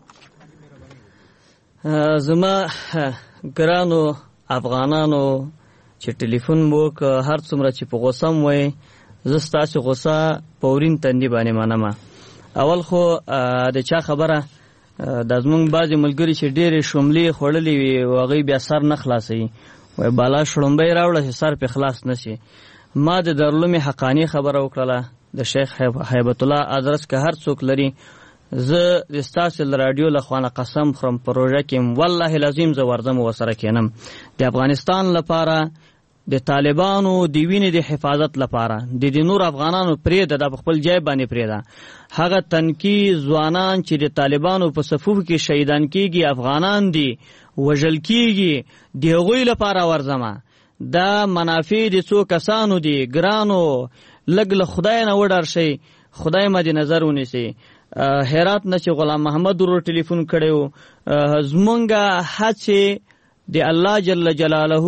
زما ګرانو افغانانو چې ټلیفون مو هر څومره چې په غوسه وای زستا چې غوسه پورین تندې باندې منم اول خو د چا خبره د زمونږ بعضې ملګري چې ډېرې شوملې خوړلې وي هغوی بیا سر نه خلاصوي وایي بالا شړومبی راوړه چې سر پې خلاص نه شي ما د دارالعلوم حقاني خبره وکړله د شیخ هیبت الله ادرس که هر څوک لري زه د ستاسو له راډیو له خوا نه قسم خورم پروژه کې والله العظیم زه ورځم ورسره کښېنم د افغانستان لپاره د طالبانو د وینې د حفاظت لپاره د دې نور افغانانو پرېږده دا په خپل جای باندې پرېږده هغه تنکي ځوانان چې د طالبانو په صفوف کې شهیدان کېږي افغانان دي وژل کېږي د هغوی لپاره ورځمه دا منافع د څو کسانو دي ګرانو لږ له خدای نه وډار شئ خدای مد نظر ونیسئ هرات نه چې غلام محمد ورور ټلیفون کړی و زمونږ هڅې د الله جل جلاله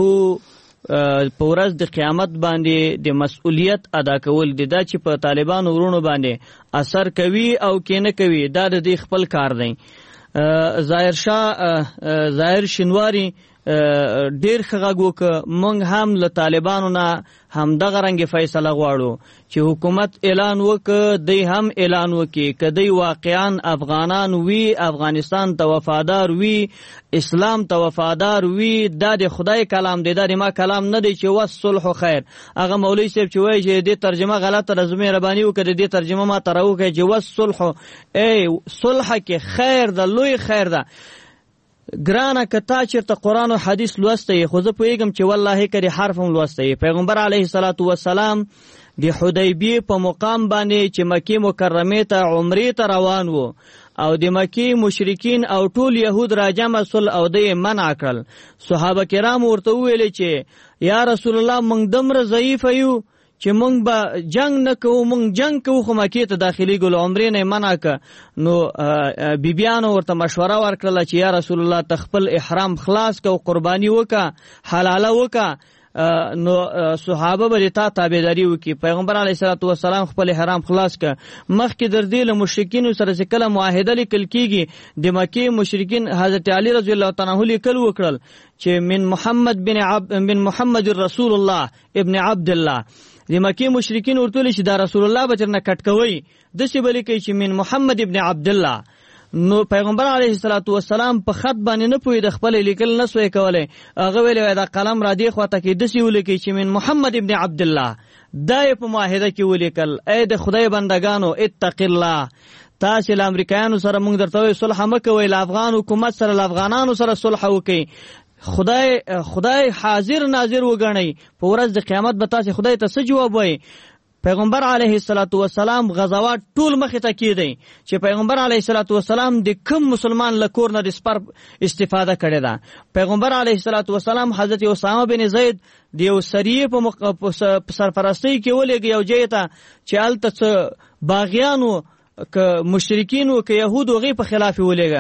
په ورځ د قیامت باندې د مسؤلیت ادا کول دي دا چې په طالبانو ورونو باندې اثر کوي او کې نه کوي دا د دې خپل کار دی ظاهر شاه ظاهر شینواری ډیر خغاګ وک مونږ هم له طالبانو نه هم دغه رنګ فیصله غواړو چې حکومت اعلان وک دی هم اعلان وکي کدی واقعا افغانان وی افغانستان ته وفادار وی اسلام ته وفادار وی دا د خدای کلام دی دا د ما کلام نه دی چې وصلح خیر هغه مولوی صاحب چې وایي چې د ترجمه غلطه رزمه ربانی وکړي د ترجمه ما تراو کې چې وصلح ای صلح کې خیر ده لوی خیر ده ګرانه کتا چیرته قرآن او حدیث لوسته خو زه پوهیږم چې والله کړي حرف هم لوسته پیغمبر علیه الصلاۃ والسلام د حدیبیه په مقام باندې چې مکه مکرمه ته عمره ته روان وو او د مکی مشرکین او ټول يهود راجمع سول او د منع کړل صحابه کرام ورته ویل چې یا رسول الله موږ دمر ضعیف یو چې مونږ به جنگ نه کوو مونږ جنگ کوو خو مکې ته داخلي ګل عمرې نه منع که نو بیبیانو ورته مشوره ورکړله چې یا رسول الله تخپل احرام خلاص که او قرباني وکه حلاله وکه نو صحابه به تا تابعداري وکي پیغمبر علیه الصلاۃ والسلام خپل احرام خلاص ک مخکې در دې له مشرکین سره چې کله معاهده لیکل کیږي د مکه مشرکین حضرت علی رضی الله تعالی عنہ لیکل وکړل چې من محمد بن عبد من محمد رسول الله ابن عبد الله د مکه مشرکین ورته چې دا رسول الله بچنه کټکوي د څه بلی کوي چې من محمد ابن عبد الله نو پیغمبر علیه الصلاۃ والسلام په خط باندې نه پوي د خپل لیکل نه سوې کوله هغه ویل دا قلم را دی خواته کې د څه ولیکي چې من محمد ابن عبد الله دای په معاهده کې ولیکل اے د خدای بندگانو اتق الله تاسو له امریکایانو سره موږ درته صلح مکوئ له افغان حکومت سره له افغانانو سره صلح وکړي خدای خدای حاضر ناظر وګڼي په ورځ د قیامت به تاسو خدای ته څه جواب وایي پیغمبر علیه الصلاۃ والسلام غزوات ټول مخې ته کېدی چې پیغمبر علیه الصلاۃ والسلام د کوم مسلمان لکور نه د سپر استفاده کړې ده پیغمبر علیه الصلاۃ والسلام حضرت اسامه بن زید د یو سریه په سرپرستی کې ولېږي یو ځای ته چې هلته باغیانو که مشرکین او که يهود غي په خلاف ولېګا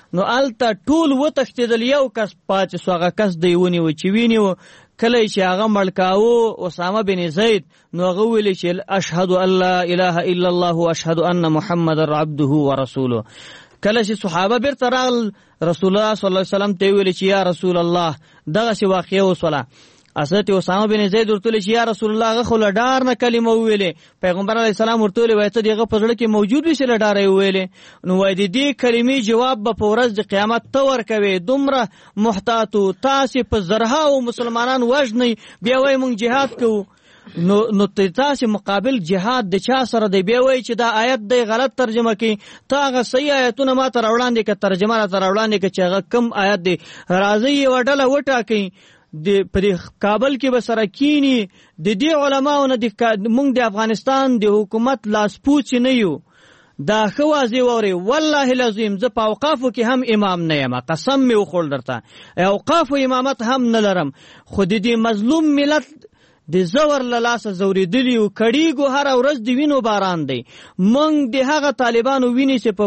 نو الته ټول وتښتېدل، یو کس پاتې سو، هغه کس دی ونیو چې وینیو. کله چې هغه مړکاوه اسامه بن زید نو هغه ویل چې اشهد ان لا اله الا الله واشهد ان محمد عبده ورسوله. کله چې صحابه بیرته راغل رسول الله صلی الله علیه وسلم ته ویل چې یا رسول الله دغه څه واقعه وسوله. حضرت اسامه بن زید ورته چې یا رسول الله هغه خو لډار نه کلمه ویلې. پیغمبر علیه السلام ورته ویل ته دغه په زړه کې موجود وي چې لډار یې ویلې. نو وای د دې کلمې جواب به په ورځ د قیامت ته ورکوي، دومره محتاطو تاسې په زرهاو مسلمانان وژنئ بیا وایي موږ جهاد کوو. نو نو تاسې مقابل جهاد د چا سره دی؟ بیا وایي چې دا آیت دی غلط ترجمه کوي. ته هغه صحیح آیتونه ما ته راوړاندې که ترجمه راته راوړاندې که چې هغه کوم آیت دی. راځئ یوه ډله وټاکئ د په کابل کې به سره کینی. د دې علماو نه موږ د افغانستان د حکومت لاسپوڅ نه یو. دا ښه واضح واورئ، والله العظیم زه په اوقافو کې هم امام نه یم، قسم مې وخوړ درته، اوقافو امامت هم نه لرم. خو د دې مظلوم ملت د زور له لاسه ځورېدلي او کړیږو هره ورځ د وینو باران دی. موږ د هغه طالبانو وینې چې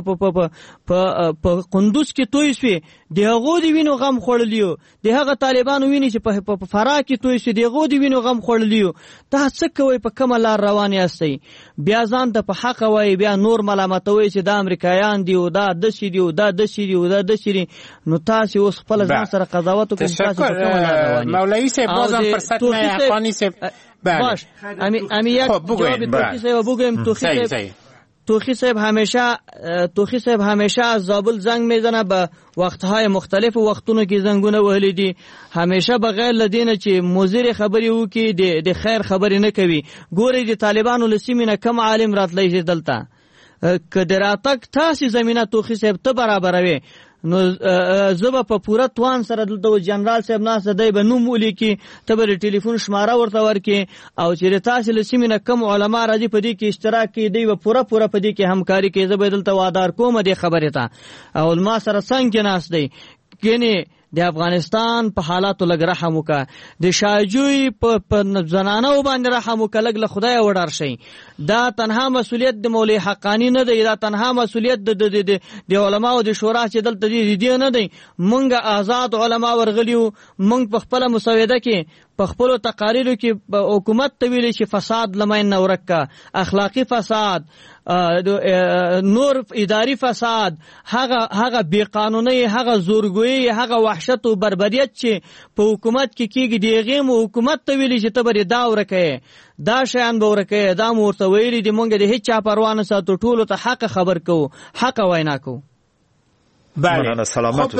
په قندوز کې توی شوې د هغو د وینو غم خوړلی و، د هغه طالبانو وینې چې په فراه کې توی شوې د هغو د وینو غم خوړلی و. دا څه کوئ؟ په کومه لار روان یاستئ؟ بیا ځان ته په حقه وایي، بیا نور ملامتوئ چې دا امریکایان دي او دا داسې دي او دا داسې دي او دا داسې دي. نو تاسې اوس خپله ځان سره قضاوت وکړئ تاسې په کومه لار روان یئ. مولوي صاحب بازم فرصت نه افغانی صاحب باش امی امی یک جواب توخی صاحب بگویم. توخی صاحب توخی صاحب همیشه توخی صاحب همیشه از زابل زنگ میزنه، به وقتهای مختلف و وختونو کې زنګونه وهلي دي. همیشه بغیر لدینه چې مضر خبري وکي د خیر خبري نه کوي. ګوري د طالبانو لسیمینه کم عالم راتلی شي دلته کډراتک تاسو زمينه توخی صاحب ته برابروي. نو زبا په پورا توان سره دلته جنرال صاحب ناس دی به نوم ولیکي، ته به ټلیفون شماره ورته ورکي او چې تاسو له سیمینه کم علما راځي په دې کې اشتراک کوي، دی به پورا پورا په دې کې همکاري کوي. زه به دلته وادار کوم دې خبره ته او ما سره څنګه ناس دی کینی د افغانستان په حالاتو لګ رحم وکا، د شاجوی په زنانو باندې رحم وکا، لګ له خدای وډار شي. دا تنها مسؤلیت د مولوی حقانی نه دی، دا تنها مسؤلیت د د علماو د شورا چې دلته دی دی نه دی. مونږ آزاد علما ورغلیو، مونږ په خپل مسوده کې په خپل تقاریرو کې حکومت ته ویلي چې فساد لمن نه ورکا، اخلاقی فساد، نور اداری فساد، هغه هغه بی قانوني، هغه زورګوي، هغه وحشت او بربریت چې په حکومت کې کیږي دیغه مو حکومت ته ویلي چې ته بری دا ورکه دا شیان به ورکه دا مورته ویلي دی. مونږ د هیڅ پروا نه ساتو، ټولو ته حق خبر کوو، حق وینا کوو. بله سلامت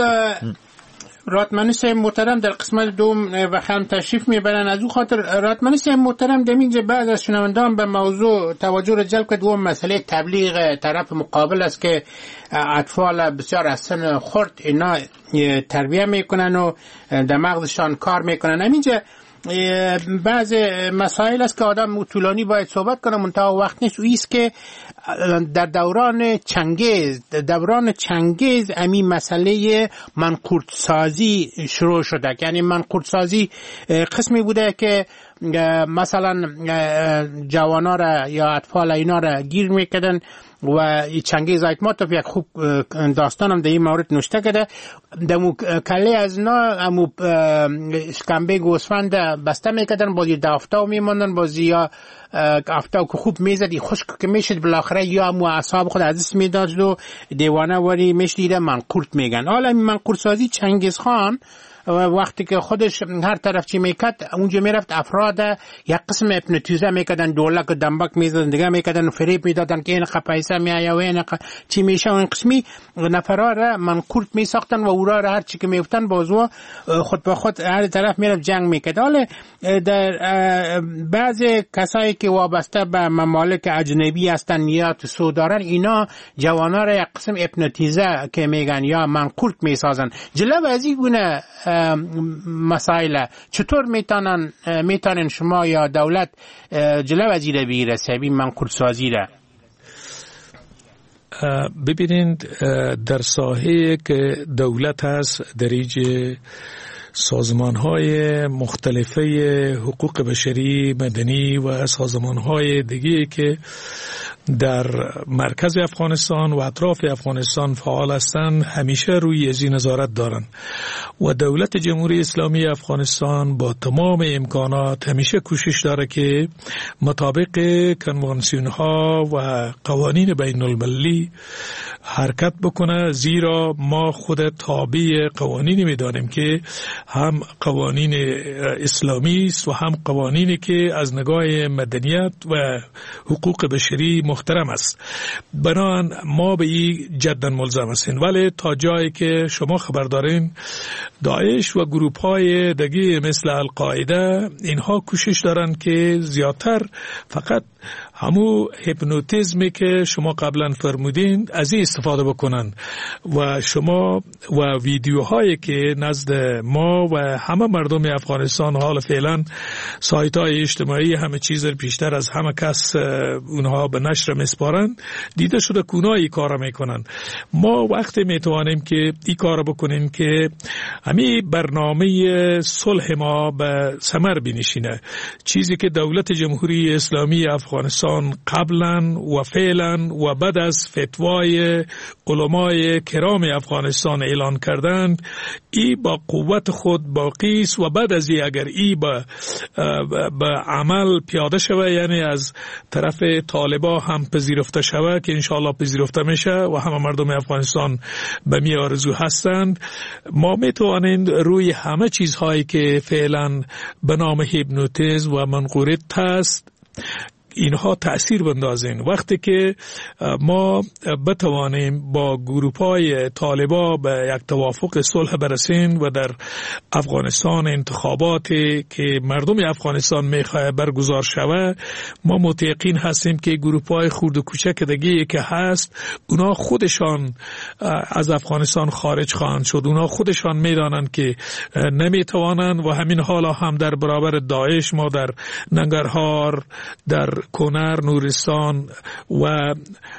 راتمنی صاحب محترم در قسمت دوم و هم تشریف میبرن. از او خاطر راتمنی صاحب محترم در اینجا بعض از شنوندگان به موضوع توجه را جلب کرد و مسئله تبلیغ طرف مقابل است که اطفال بسیار از سن خرد اینا تربیه میکنن و در مغزشان کار میکنن. همینجا بعض مسائل است که آدم طولانی باید صحبت کنه، منتها وقت نیست. ایست که در دوران چنگیز دوران چنگیز امی مسئله منقورتسازی شروع شده، یعنی منقورتسازی قسمی بوده که مثلا جوانا را یا اطفال اینا را گیر میکردن و چنگیز ایتماتوف یک خوب داستانم در این مورد نوشته کرده. دمو کلی از اینا امو شکمبه گوسفند بسته میکردن، بازی دافتاو میماندن، بازی یا افتاو که خوب میزدی خشک که میشد بالاخره یا امو اعصاب خود از دست میداد و دیوانه وری میشدیده منقورت میگن. حالا منقورت سازی چنگیز خان وقتی که خودش هر طرف چی میکرد اونجا میرفت افراد یک قسم اپنوتیزه میکردن، دولک و دنبک میزدن، دیگه میکردن و فریب میدادن که این پیسه میآید و این چی میشه و این قسمی نفرها را منقورت میساختن و اورا را هر چی که میفتن بازو خود به خود هر طرف میرفت جنگ میکرد. حالا در بعض کسایی که وابسته به ممالک اجنبی هستن یا تو دارن اینا جوانا را یک قسم اپنوتیزه که میگن یا منقورت میسازن. جلو از این گونه مسائل چطور میتونن میتونن شما یا دولت جلو از این بگیره سبیل منقورت سازی را؟ ببینید در ساحه که دولت هست در اینجا سازمان های مختلفه حقوق بشری، مدنی و سازمان های دیگه که در مرکز افغانستان و اطراف افغانستان فعال هستند همیشه روی ازی نظارت دارند و دولت جمهوری اسلامی افغانستان با تمام امکانات همیشه کوشش داره که مطابق کنوانسیون ها و قوانین بین المللی حرکت بکنه، زیرا ما خود تابع قوانینی میدانیم که هم قوانین اسلامی است و هم قوانینی که از نگاه مدنیت و حقوق بشری محترم است. بنابراین ما به این جدا ملزم هستیم، ولی تا جایی که شما خبر دارین داعش و گروپ های دیگه مثل القاعده اینها کوشش دارن که زیادتر فقط همو هیپنوتیزمی که شما قبلا فرمودین از این استفاده بکنن و شما و ویدیوهایی که نزد ما و همه مردم افغانستان حال فعلا سایت های اجتماعی همه چیز بیشتر از همه کس اونها به نشر میسپارن، دیده شده که اونها این کار میکنن. ما وقتی میتوانیم که این کار بکنیم که همین برنامه صلح ما به ثمر بنشینه، چیزی که دولت جمهوری اسلامی افغانستان قبلا و فعلا و بعد از فتوای علمای کرام افغانستان اعلان کردند، ای با قوت خود باقی است و بعد از ای اگر ای با, با عمل پیاده شود، یعنی از طرف طالبا هم پذیرفته شود که انشاءالله پذیرفته میشه و همه مردم افغانستان به می آرزو هستند، ما میتوانیم روی همه چیزهایی که فعلا به نام هیپنوتیزم و منقوریت هست اینها تأثیر بندازین. وقتی که ما بتوانیم با گروپ‌های طالبا به یک توافق صلح برسیم و در افغانستان انتخاباتی که مردم افغانستان میخواه برگزار شود، ما متیقین هستیم که گروپ‌های خرد و کوچک دیگه که هست اونا خودشان از افغانستان خارج خواهند شد. اونا خودشان میدانند که نمیتوانند و همین حالا هم در برابر داعش ما در ننگرهار، در کنر، نورستان و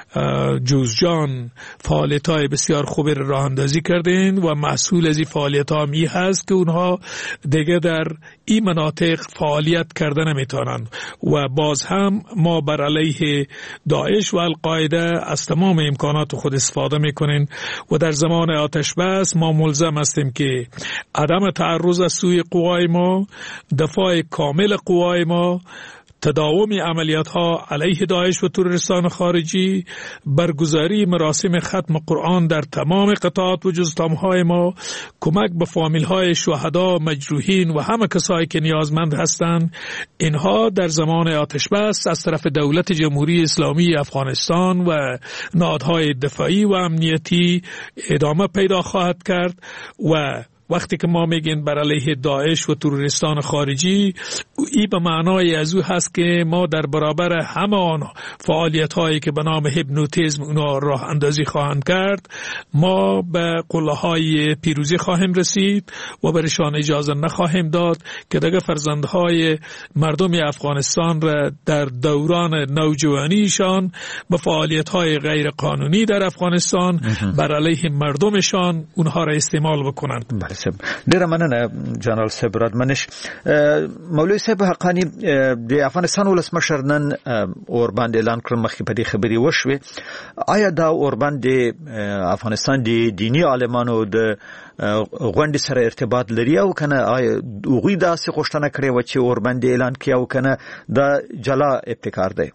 جوزجان فعالیت‌های بسیار خوب راه اندازی کردین و مسئول از این فعالیت‌ها می هست که اونها دیگه در این مناطق فعالیت کردن نمیتونن و باز هم ما بر علیه داعش و القاعده از تمام امکانات خود استفاده میکنین و در زمان آتش بس ما ملزم هستیم که عدم تعرض از سوی قوای ما، دفاع کامل قوای ما، تداوم عملیات ها علیه داعش و تروریستان خارجی، برگزاری مراسم ختم قرآن در تمام قطاعات و جزتام های ما، کمک به فامیل های شهدا، مجروحین و همه کسایی که نیازمند هستند، اینها در زمان آتش بس از طرف دولت جمهوری اسلامی افغانستان و نهادهای دفاعی و امنیتی ادامه پیدا خواهد کرد و وقتی که ما میگیم بر علیه داعش و تروریستان خارجی، این به معنای از او هست که ما در برابر همه آن فعالیت هایی که به نام هیپنوتیزم اونا راه اندازی خواهند کرد، ما به قله های پیروزی خواهیم رسید و برشان اجازه نخواهیم داد که دیگه فرزندهای مردم افغانستان را در دوران نوجوانیشان به فعالیت های غیر قانونی در افغانستان بر علیه مردمشان اونها را استعمال بکنند. ډیره مننه جنرال صاحب رادمنش. مولوی صاحب حقانی د افغانستان ولسمشر نن اورباند اعلان کړ مخکې په دې خبرې وشوې، آیا دا اورباند د افغانستان د دینی عالمانو د غونډې سره ارتباط لري او کنه؟ آیا هغوی داسې غوښتنه کړې وه چې اورباند اعلان کړي او کنه دا جلا ابتکار دی؟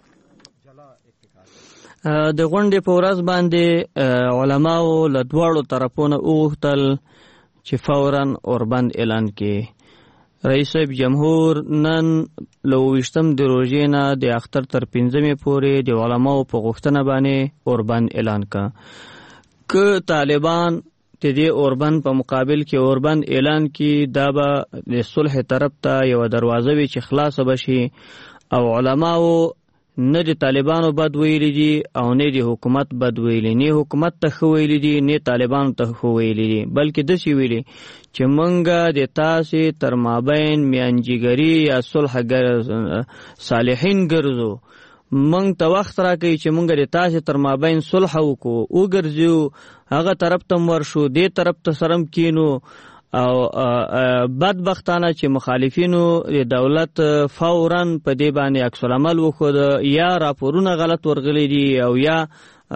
د غونډې په ورځ باندې علماو له دواړو طرفونو وغوښتل چې فوراً اوربند اعلان کړي. رئیس جمهور نن له اوویشتم د روژې نه د اختر تر پنځمې پورې د علماو په غوښتنه باندې اوربند اعلان کړ. که طالبان د دې اوربند په مقابل کې اوربند اعلان کړي، دا به د صلح طرف ته یوه دروازه وي چې خلاصه بشي او علماو نه د طالبانو بد ویلی دي او نه د حکومت بد ویلی، نه حکومت ته ښه ویلی دي نه طالبانو ته ښه ویلی دي، بلکې داسې ویلي چې موږ د تاسې تر مابین میانجیګري یا صلح صالحین ګرځو، موږ ته وخت راکوي چې موږ د تاسې تر مابین صلح وکړو، وګرځو، هغه طرف ته ورشو، دې طرف ته سره کینو او بدبختانه چې مخالفینو دولت فوراً په دې باندې عکس العمل وکړ، یا راپورونه غلط ورغلي دي او یا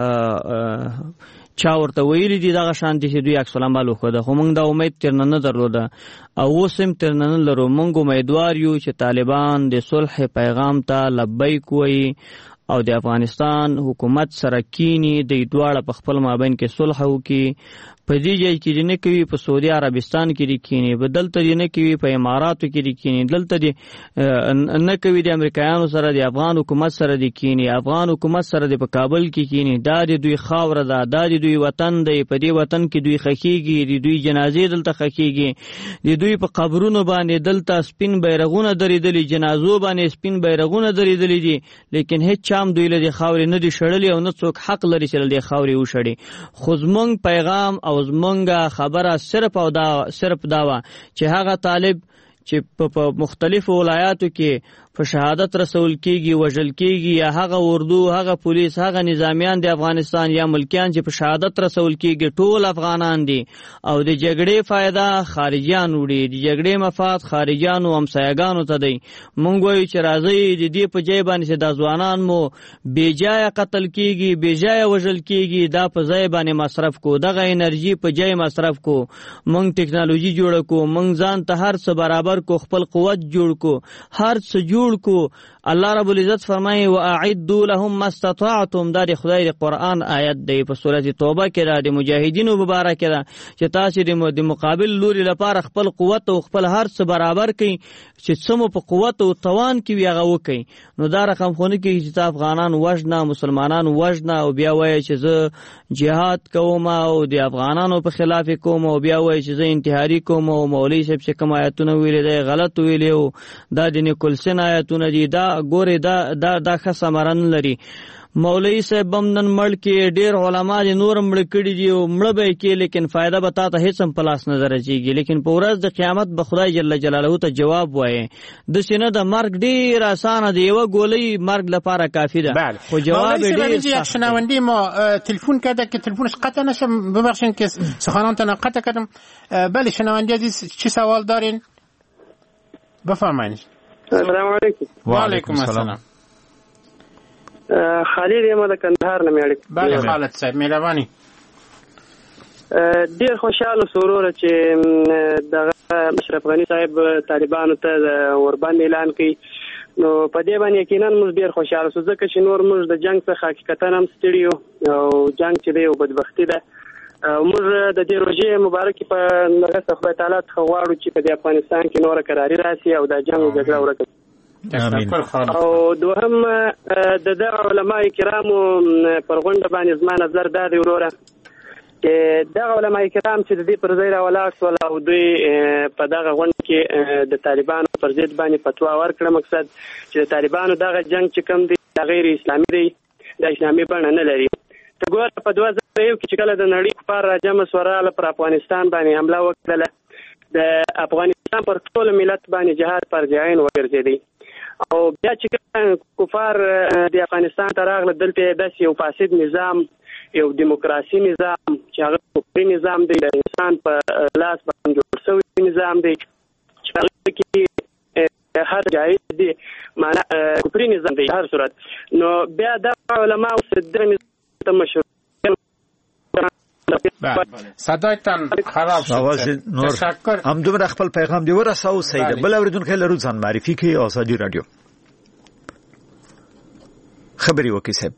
چا ورته ویلي دي دغه شانتي چې دوی عکس العمل وکړه. خو موږ دا امید ترنه نه درلوده او اوس هم ترنه نه لرو. موږ امیدوار یو چې طالبان د صلح پیغام ته لبیک وایي او د افغانستان حکومت سره کینی د دواړه په خپل مابین کې صلح وکړي. په دې ځای کې نه کوي په سعودي عربستان کې دی کینی، بدلته نه کوي په اماراتو کې دی کینی، دلته دی نه کوي د امریکایانو سره د افغان حکومت سره دی کینی، افغان حکومت سره د په کابل کې کینی. دا د دوی خاور ده، دا د دوی وطن دی، په دې وطن کې دوی خخیږي، د دوی جنازې دلته خخیږي، د دوی په قبرونو باندې دلته سپین بیرغونه درېدلي، جنازو باندې سپین بیرغونه درېدلي دي، لیکن هیڅ چام دوی له خاورې نه دی شړلي او نه څوک حق لري چې له خاورې وشړي. خو زمونږ پیغام او زمونږه خبره صرف او دا صرف دا و چې هغه طالب چې په مختلفو ولایاتو کې په شهادت رسول کیږي، وژل کیږي، یا هغه اردو، هغه پولیس، هغه نظامیان د افغانستان یا ملکیان چې په شهادت رسول کیږي ټول افغانان دي او د جګړې فائدہ خارجيان وړي، د جګړې مفاد خارجيان او همسایګانو ته دی. مونږ وایو چې راځي د دې په ځای باندې چې د ځوانان مو بې ځای قتل کیږي، بې ځای وژل کیږي، دا په ځای باندې مصرف کو، دغه انرژي په ځای مصرف کو. مونږ ټکنالوژي جوړ کو، مونږ ځان ته هر څه برابر کو، خپل قوت جوړ کو، هر څه جوړ کو. الله رب العزت فرمایي واعدوا لهم ما استطعتم، دا د خدای د قرآن آیت دی په سورۃ توبه کې را د مجاهدینو مبارک را چې تاسو د مقابل لوري لپاره خپل قوت او خپل هر څه برابر کړئ چې سمو په قوت او توان کې وي هغه وکړي. نو دا رقم خونه کې چې افغانان وژنه، مسلمانان وژنه او بیا وایي چې زه جهاد کوم او د افغانانو په خلاف کوم او بیا وایي چې زه انتحاري کوم او مولوی صاحب چې کوم آیتونه ویلي دی غلط ویلي او دا د نیکولسن آیتونه دي، دا ګوره دا دا دا ښه ثمره نه لري. مولوی صاحب هم نن مړ کې ډېر علما دي نور مړه کړي دي او مړه به یې کې، لیکن فایده به تا ته هېڅ هم په لاس نه درځېږي. لیکن په ورځ د قیامت به خدای جل جلاله ته جواب وایي. داسې نه د مرګ ډېر اسانه دی، یوه ګولۍ مرګ لپاره کافي ده، خو جواب یې ډېر یک شنونده ما تلفن کرده که تلفنش قطع نشه، ببخشید که سخنانتان قطع کردم. بله شنونده عزیز چه سوال دارین؟ بفرمایید. السلام علیکم. و علیکم السلام. خالد یم د کندهار نه میاړي. بله خالد صاحب مهرباني. ډیر خوشاله سرور چې دغه اشرف غنی صاحب طالبانو ته ورباندې اعلان کړي، نو په دې باندې یقینا موږ ډیر خوشاله سو ځکه چې نور موږ د جنگ څخه حقیقتا هم ستړي یو او جنگ چې دی او بدبختی ده. موږ د دې روژې مبارکې په نغه خدای تعالی څخه غواړو چې په دې افغانستان کې نور قراری راسي او د جنگ جګړه ورکړي. او دوهم د دغه علماء کرامو پر غونډه باندې زما نظر دا دی وروره چې دغه علماء کرام چې د دې پر ځای راولاړ شول او دوی په دغه غونډه کې د طالبانو پر ضد باندې فتوا ورکړه، مقصد چې د طالبانو دغه جنگ چې کوم دی غیر اسلامي دی، د اسلامي بڼه نه لري. ته ګوره په دوه زره یو کې چې کله د نړۍ کفار راجمع سوراله پر افغانستان باندې حمله وکړله، د افغانستان پر ټول ملت باندې جهاد فرض عین وګرځېدی او بیا چې کفار د افغانستان ته راغله دلته داسې یو فاسد نظام، یو دیموکراسي نظام چې هغه کفري نظام دی، د انسان په لاس باندې جوړ شوی نظام دی چې هغه کې هر جایز دی، معنا کفري نظام دی هر صورت. نو بیا د علماء او صدر نظام ته مشروع صدایتان خراب شد. تشکر. هم دومره خپل پیغام دی ورساو سید. بل اوریدونکو لرو ځان معرفي کوي آزادی رادیو. خبري وکي صاحب.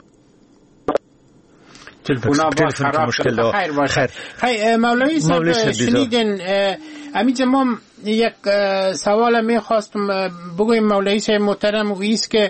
تلفونا با خراب شد. خیر باشه. خیر مولوی صاحب شنیدین امی ما یک سوال میخواستم بگویم مولوی صاحب محترم و ایست که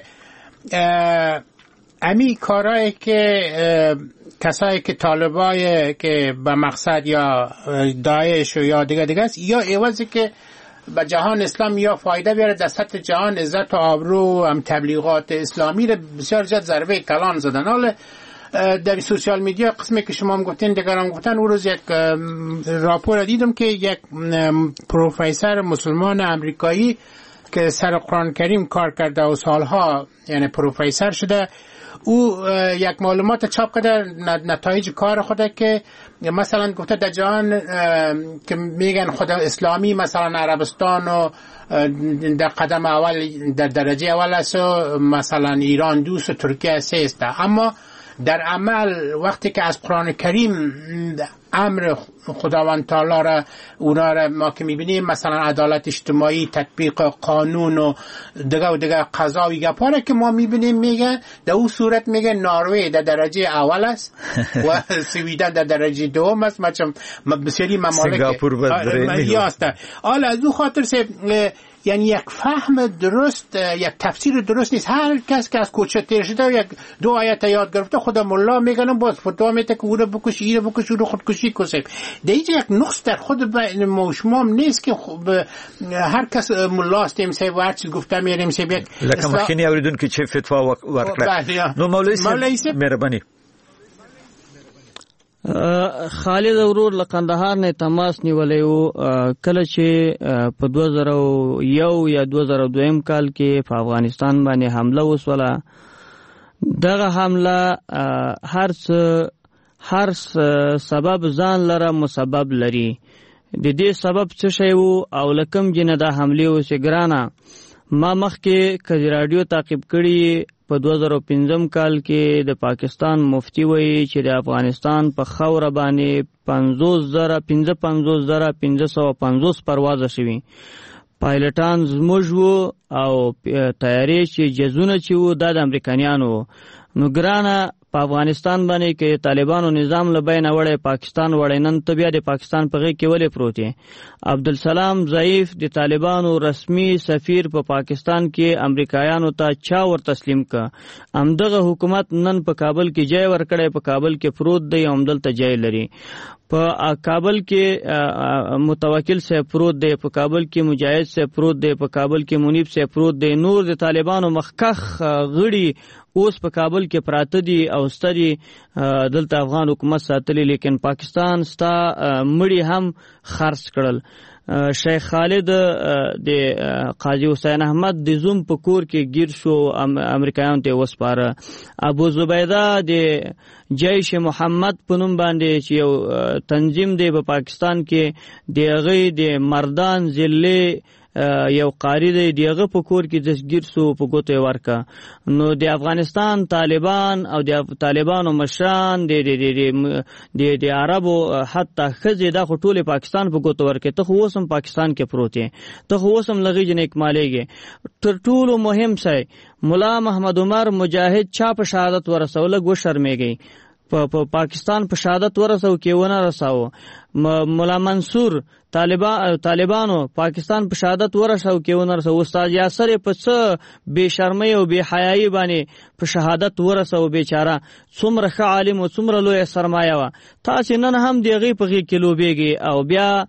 امی کارایی که کسایی که طالبای که به مقصد یا داعش و یا دیگه دیگه است یا عوضی که به جهان اسلام یا فایده بیاره در سطح جهان عزت و آبرو هم تبلیغات اسلامی رو بسیار زیاد ضربه کلان زدن. حالا در سوشال میدیا قسمی که شما هم گفتین دیگران گفتن اون روز یک راپور دیدم که یک پروفسور مسلمان امریکایی که سر قرآن کریم کار کرده و سالها یعنی پروفسور شده او یک معلومات چاپ کرده نتایج کار خود که مثلا گفته در جهان که میگن خدا اسلامی مثلا عربستان و در قدم اول در درجه اول است و مثلا ایران دوست و ترکیه سه است، اما در عمل وقتی که از قرآن کریم امر خداوند تعالی را اونا را ما که میبینیم مثلا عدالت اجتماعی، تطبیق قانون و دیگه و دیگه قضاوی گپاره که ما میبینیم میگه در اون صورت میگه نروژ در درجه اول است و سویدن در درجه دوم است، مثلا بسیاری ممالک سنگاپور و درمی است. حالا از اون خاطر سه یعنی یک فهم درست، یک تفسیر درست نیست. هر کس که از کوچه تیر شده یک دو آیت یاد گرفته خدا مولا میگن باز فتوا میده که اون بکشی اینو بکشی اون خودکشی کنه. دیگه یک نقص در خود ما شما نیست که هر کس مولا است امسای و هر چیز گفته میریم سی یک لکه مخینی اوریدون که چه فتوا ورکړه. نو مولوی صاحب مهرباني خالد ورور له قندهار نه تماس نیولې و کله چې په دوه زره یو یا دوه زره دوه کال کې په افغانستان باندې حمله وسوله. دغه حمله هر هر سبب ځان لره مسبب لري. د دې سبب څه شی وو او لکم جن د حمله وسې ګرانه ما مخکې کدی رادیو تعقیب کړی په دوه زره پنځم کال کې د پاکستان مفتی وایي چې د افغانستان په خاور باندې پنځوس زره پنځه پنځوس زره پنځه سوه پنځوس پرواز شوي. پایلټان زموږ وو او تیارې چې جزونه چې وو دا د امریکایانو. نو ګرانه په افغانستان باندې کې طالبانو نظام له بین وړي پاکستان وړي نن ته بیا د پاکستان په غېږ کې ولې پروت دی. عبدالسلام ضعیف د طالبانو رسمي سفیر په پا پاکستان کې امریکایانو ته چا ور تسلیم ک. همدغه حکومت نن په کابل کې ځای ورکړی، په کابل کې پروت دی او همدلته ځای لري. په کابل کې متوکل صاحب پروت دی، په کابل کې مجاهد صاحب پروت دی، په کابل کې منیب صاحب پروت دی. نور د طالبانو مخکخ غړي اوس په کابل کې پراته دي او ستري دلته افغان حکومت ساتلی، لیکن پاکستان ستا مړي هم خرڅ کړل. شیخ خالد د قاضي حسین احمد د زوم په کور کې گیر شو، امریکایانو ته وسپاره. ابو زبیده د جیش محمد په نوم باندې چې یو تنظیم دی په پاکستان کې، د هغې د مردان ضلع یو قاری دی، دیغه په کور کې دسګیر سو په ګوتو ورکا. نو د افغانستان طالبان او د طالبانو مشران د د د عربو حتی خزه د ټول پاکستان په ګوتو ورکه. ته خو اوسم پاکستان کې پروت یې، ته خو اوسم لغې جن اکمالېږي. تر ټولو مهم څه مولا محمد عمر مجاهد چا په شهادت ورسول غو شرمېږي، په پاکستان په شهادت ورسو کې ونه رساو. مولا منصور طالبان طالبانو پاکستان په شهادت ورسو کې ونه رسو. استاد یاسر په څه بے شرمۍ او بے حیايي باندې په شهادت ورسو. بیچاره څومره ښه عالم او څومره لوی سرمایه و. تاسو نن هم دیغه په کې لوبېږي او بیا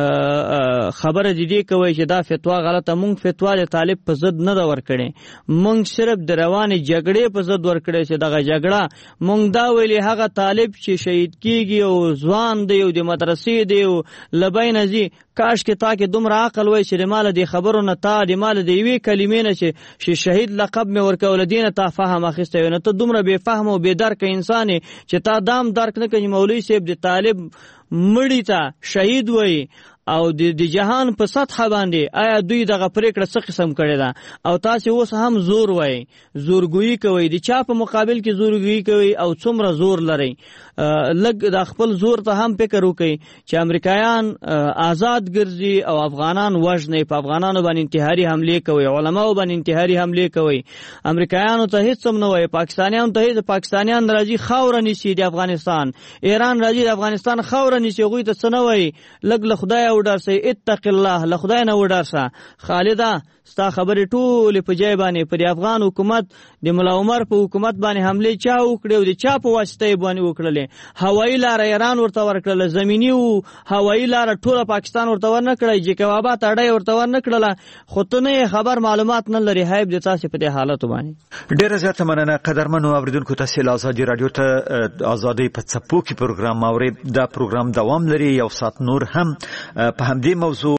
خبره دې کوي چې دا فتوا غلطه. مونږ فتوا د طالب په ضد نه دا ورکړي، مونږ صرف د رواني جګړې په ضد ورکړي چې دغه جګړه مونږ دا ویلي هغه طالب چې شهید کیږي او ځوان دی او د مدرسې دی او لبین ازي کاش کې تا کې دومره عقل وای چې مال دې خبرو نه تا دې مال دې وی کلمې نه چې شهید لقب مې ورکول دینه تا فهم اخیسته نه. ته دومره بے فهم او بے درک انسان چې تا دام درک نه کوي. مولوی صاحب د طالب مړی ته شهید وای او د جهان په سطح باندې آیا دوی دغه پریکړه څه قسم کړی ده او تاسو اوس هم زور وای زورګویی کوي. د چا په مقابل کې زورګویی کوي او څومره زور لري. لګ د خپل زور ته هم فکر وکړي چې امریکایان آزاد ګرځي او افغانان وژني، په افغانانو باندې انتحاري حمله کوي، علماو باندې انتحاري حمله کوي. امریکایانو ته هیڅ هم نه وای، پاکستانیانو ته هیڅ پاکستانیان راځي خاور نیسي د افغانستان، ایران راځي د افغانستان خاور نیسي. غوي ته څه نه وای، لګ له خدای ودرسه اتق الله، له خدای نه ودرسه. خالده ستا خبرې ټول په جای باندې پر افغان حکومت د مولا عمر په حکومت باندې حمله چا وکړي او د چا په واسطه باندې وکړلې. هوایي لار ایران ورته ورکړل، زمینی او هوایي لار ټول پاکستان ورته ورنکړی، چې جوابات اړای ورته ورنکړل. خو ته نه خبر معلومات نه لري. هایب د تاسو په دې حالت باندې ډیره زیاته مننه. قدرمنو اوریدونکو، تاسو له ازادي رادیو ته ازادي په څپو کې پروګرام اورئ. دا پروګرام دوام لري، یو ساعت نور هم په همدې موضوع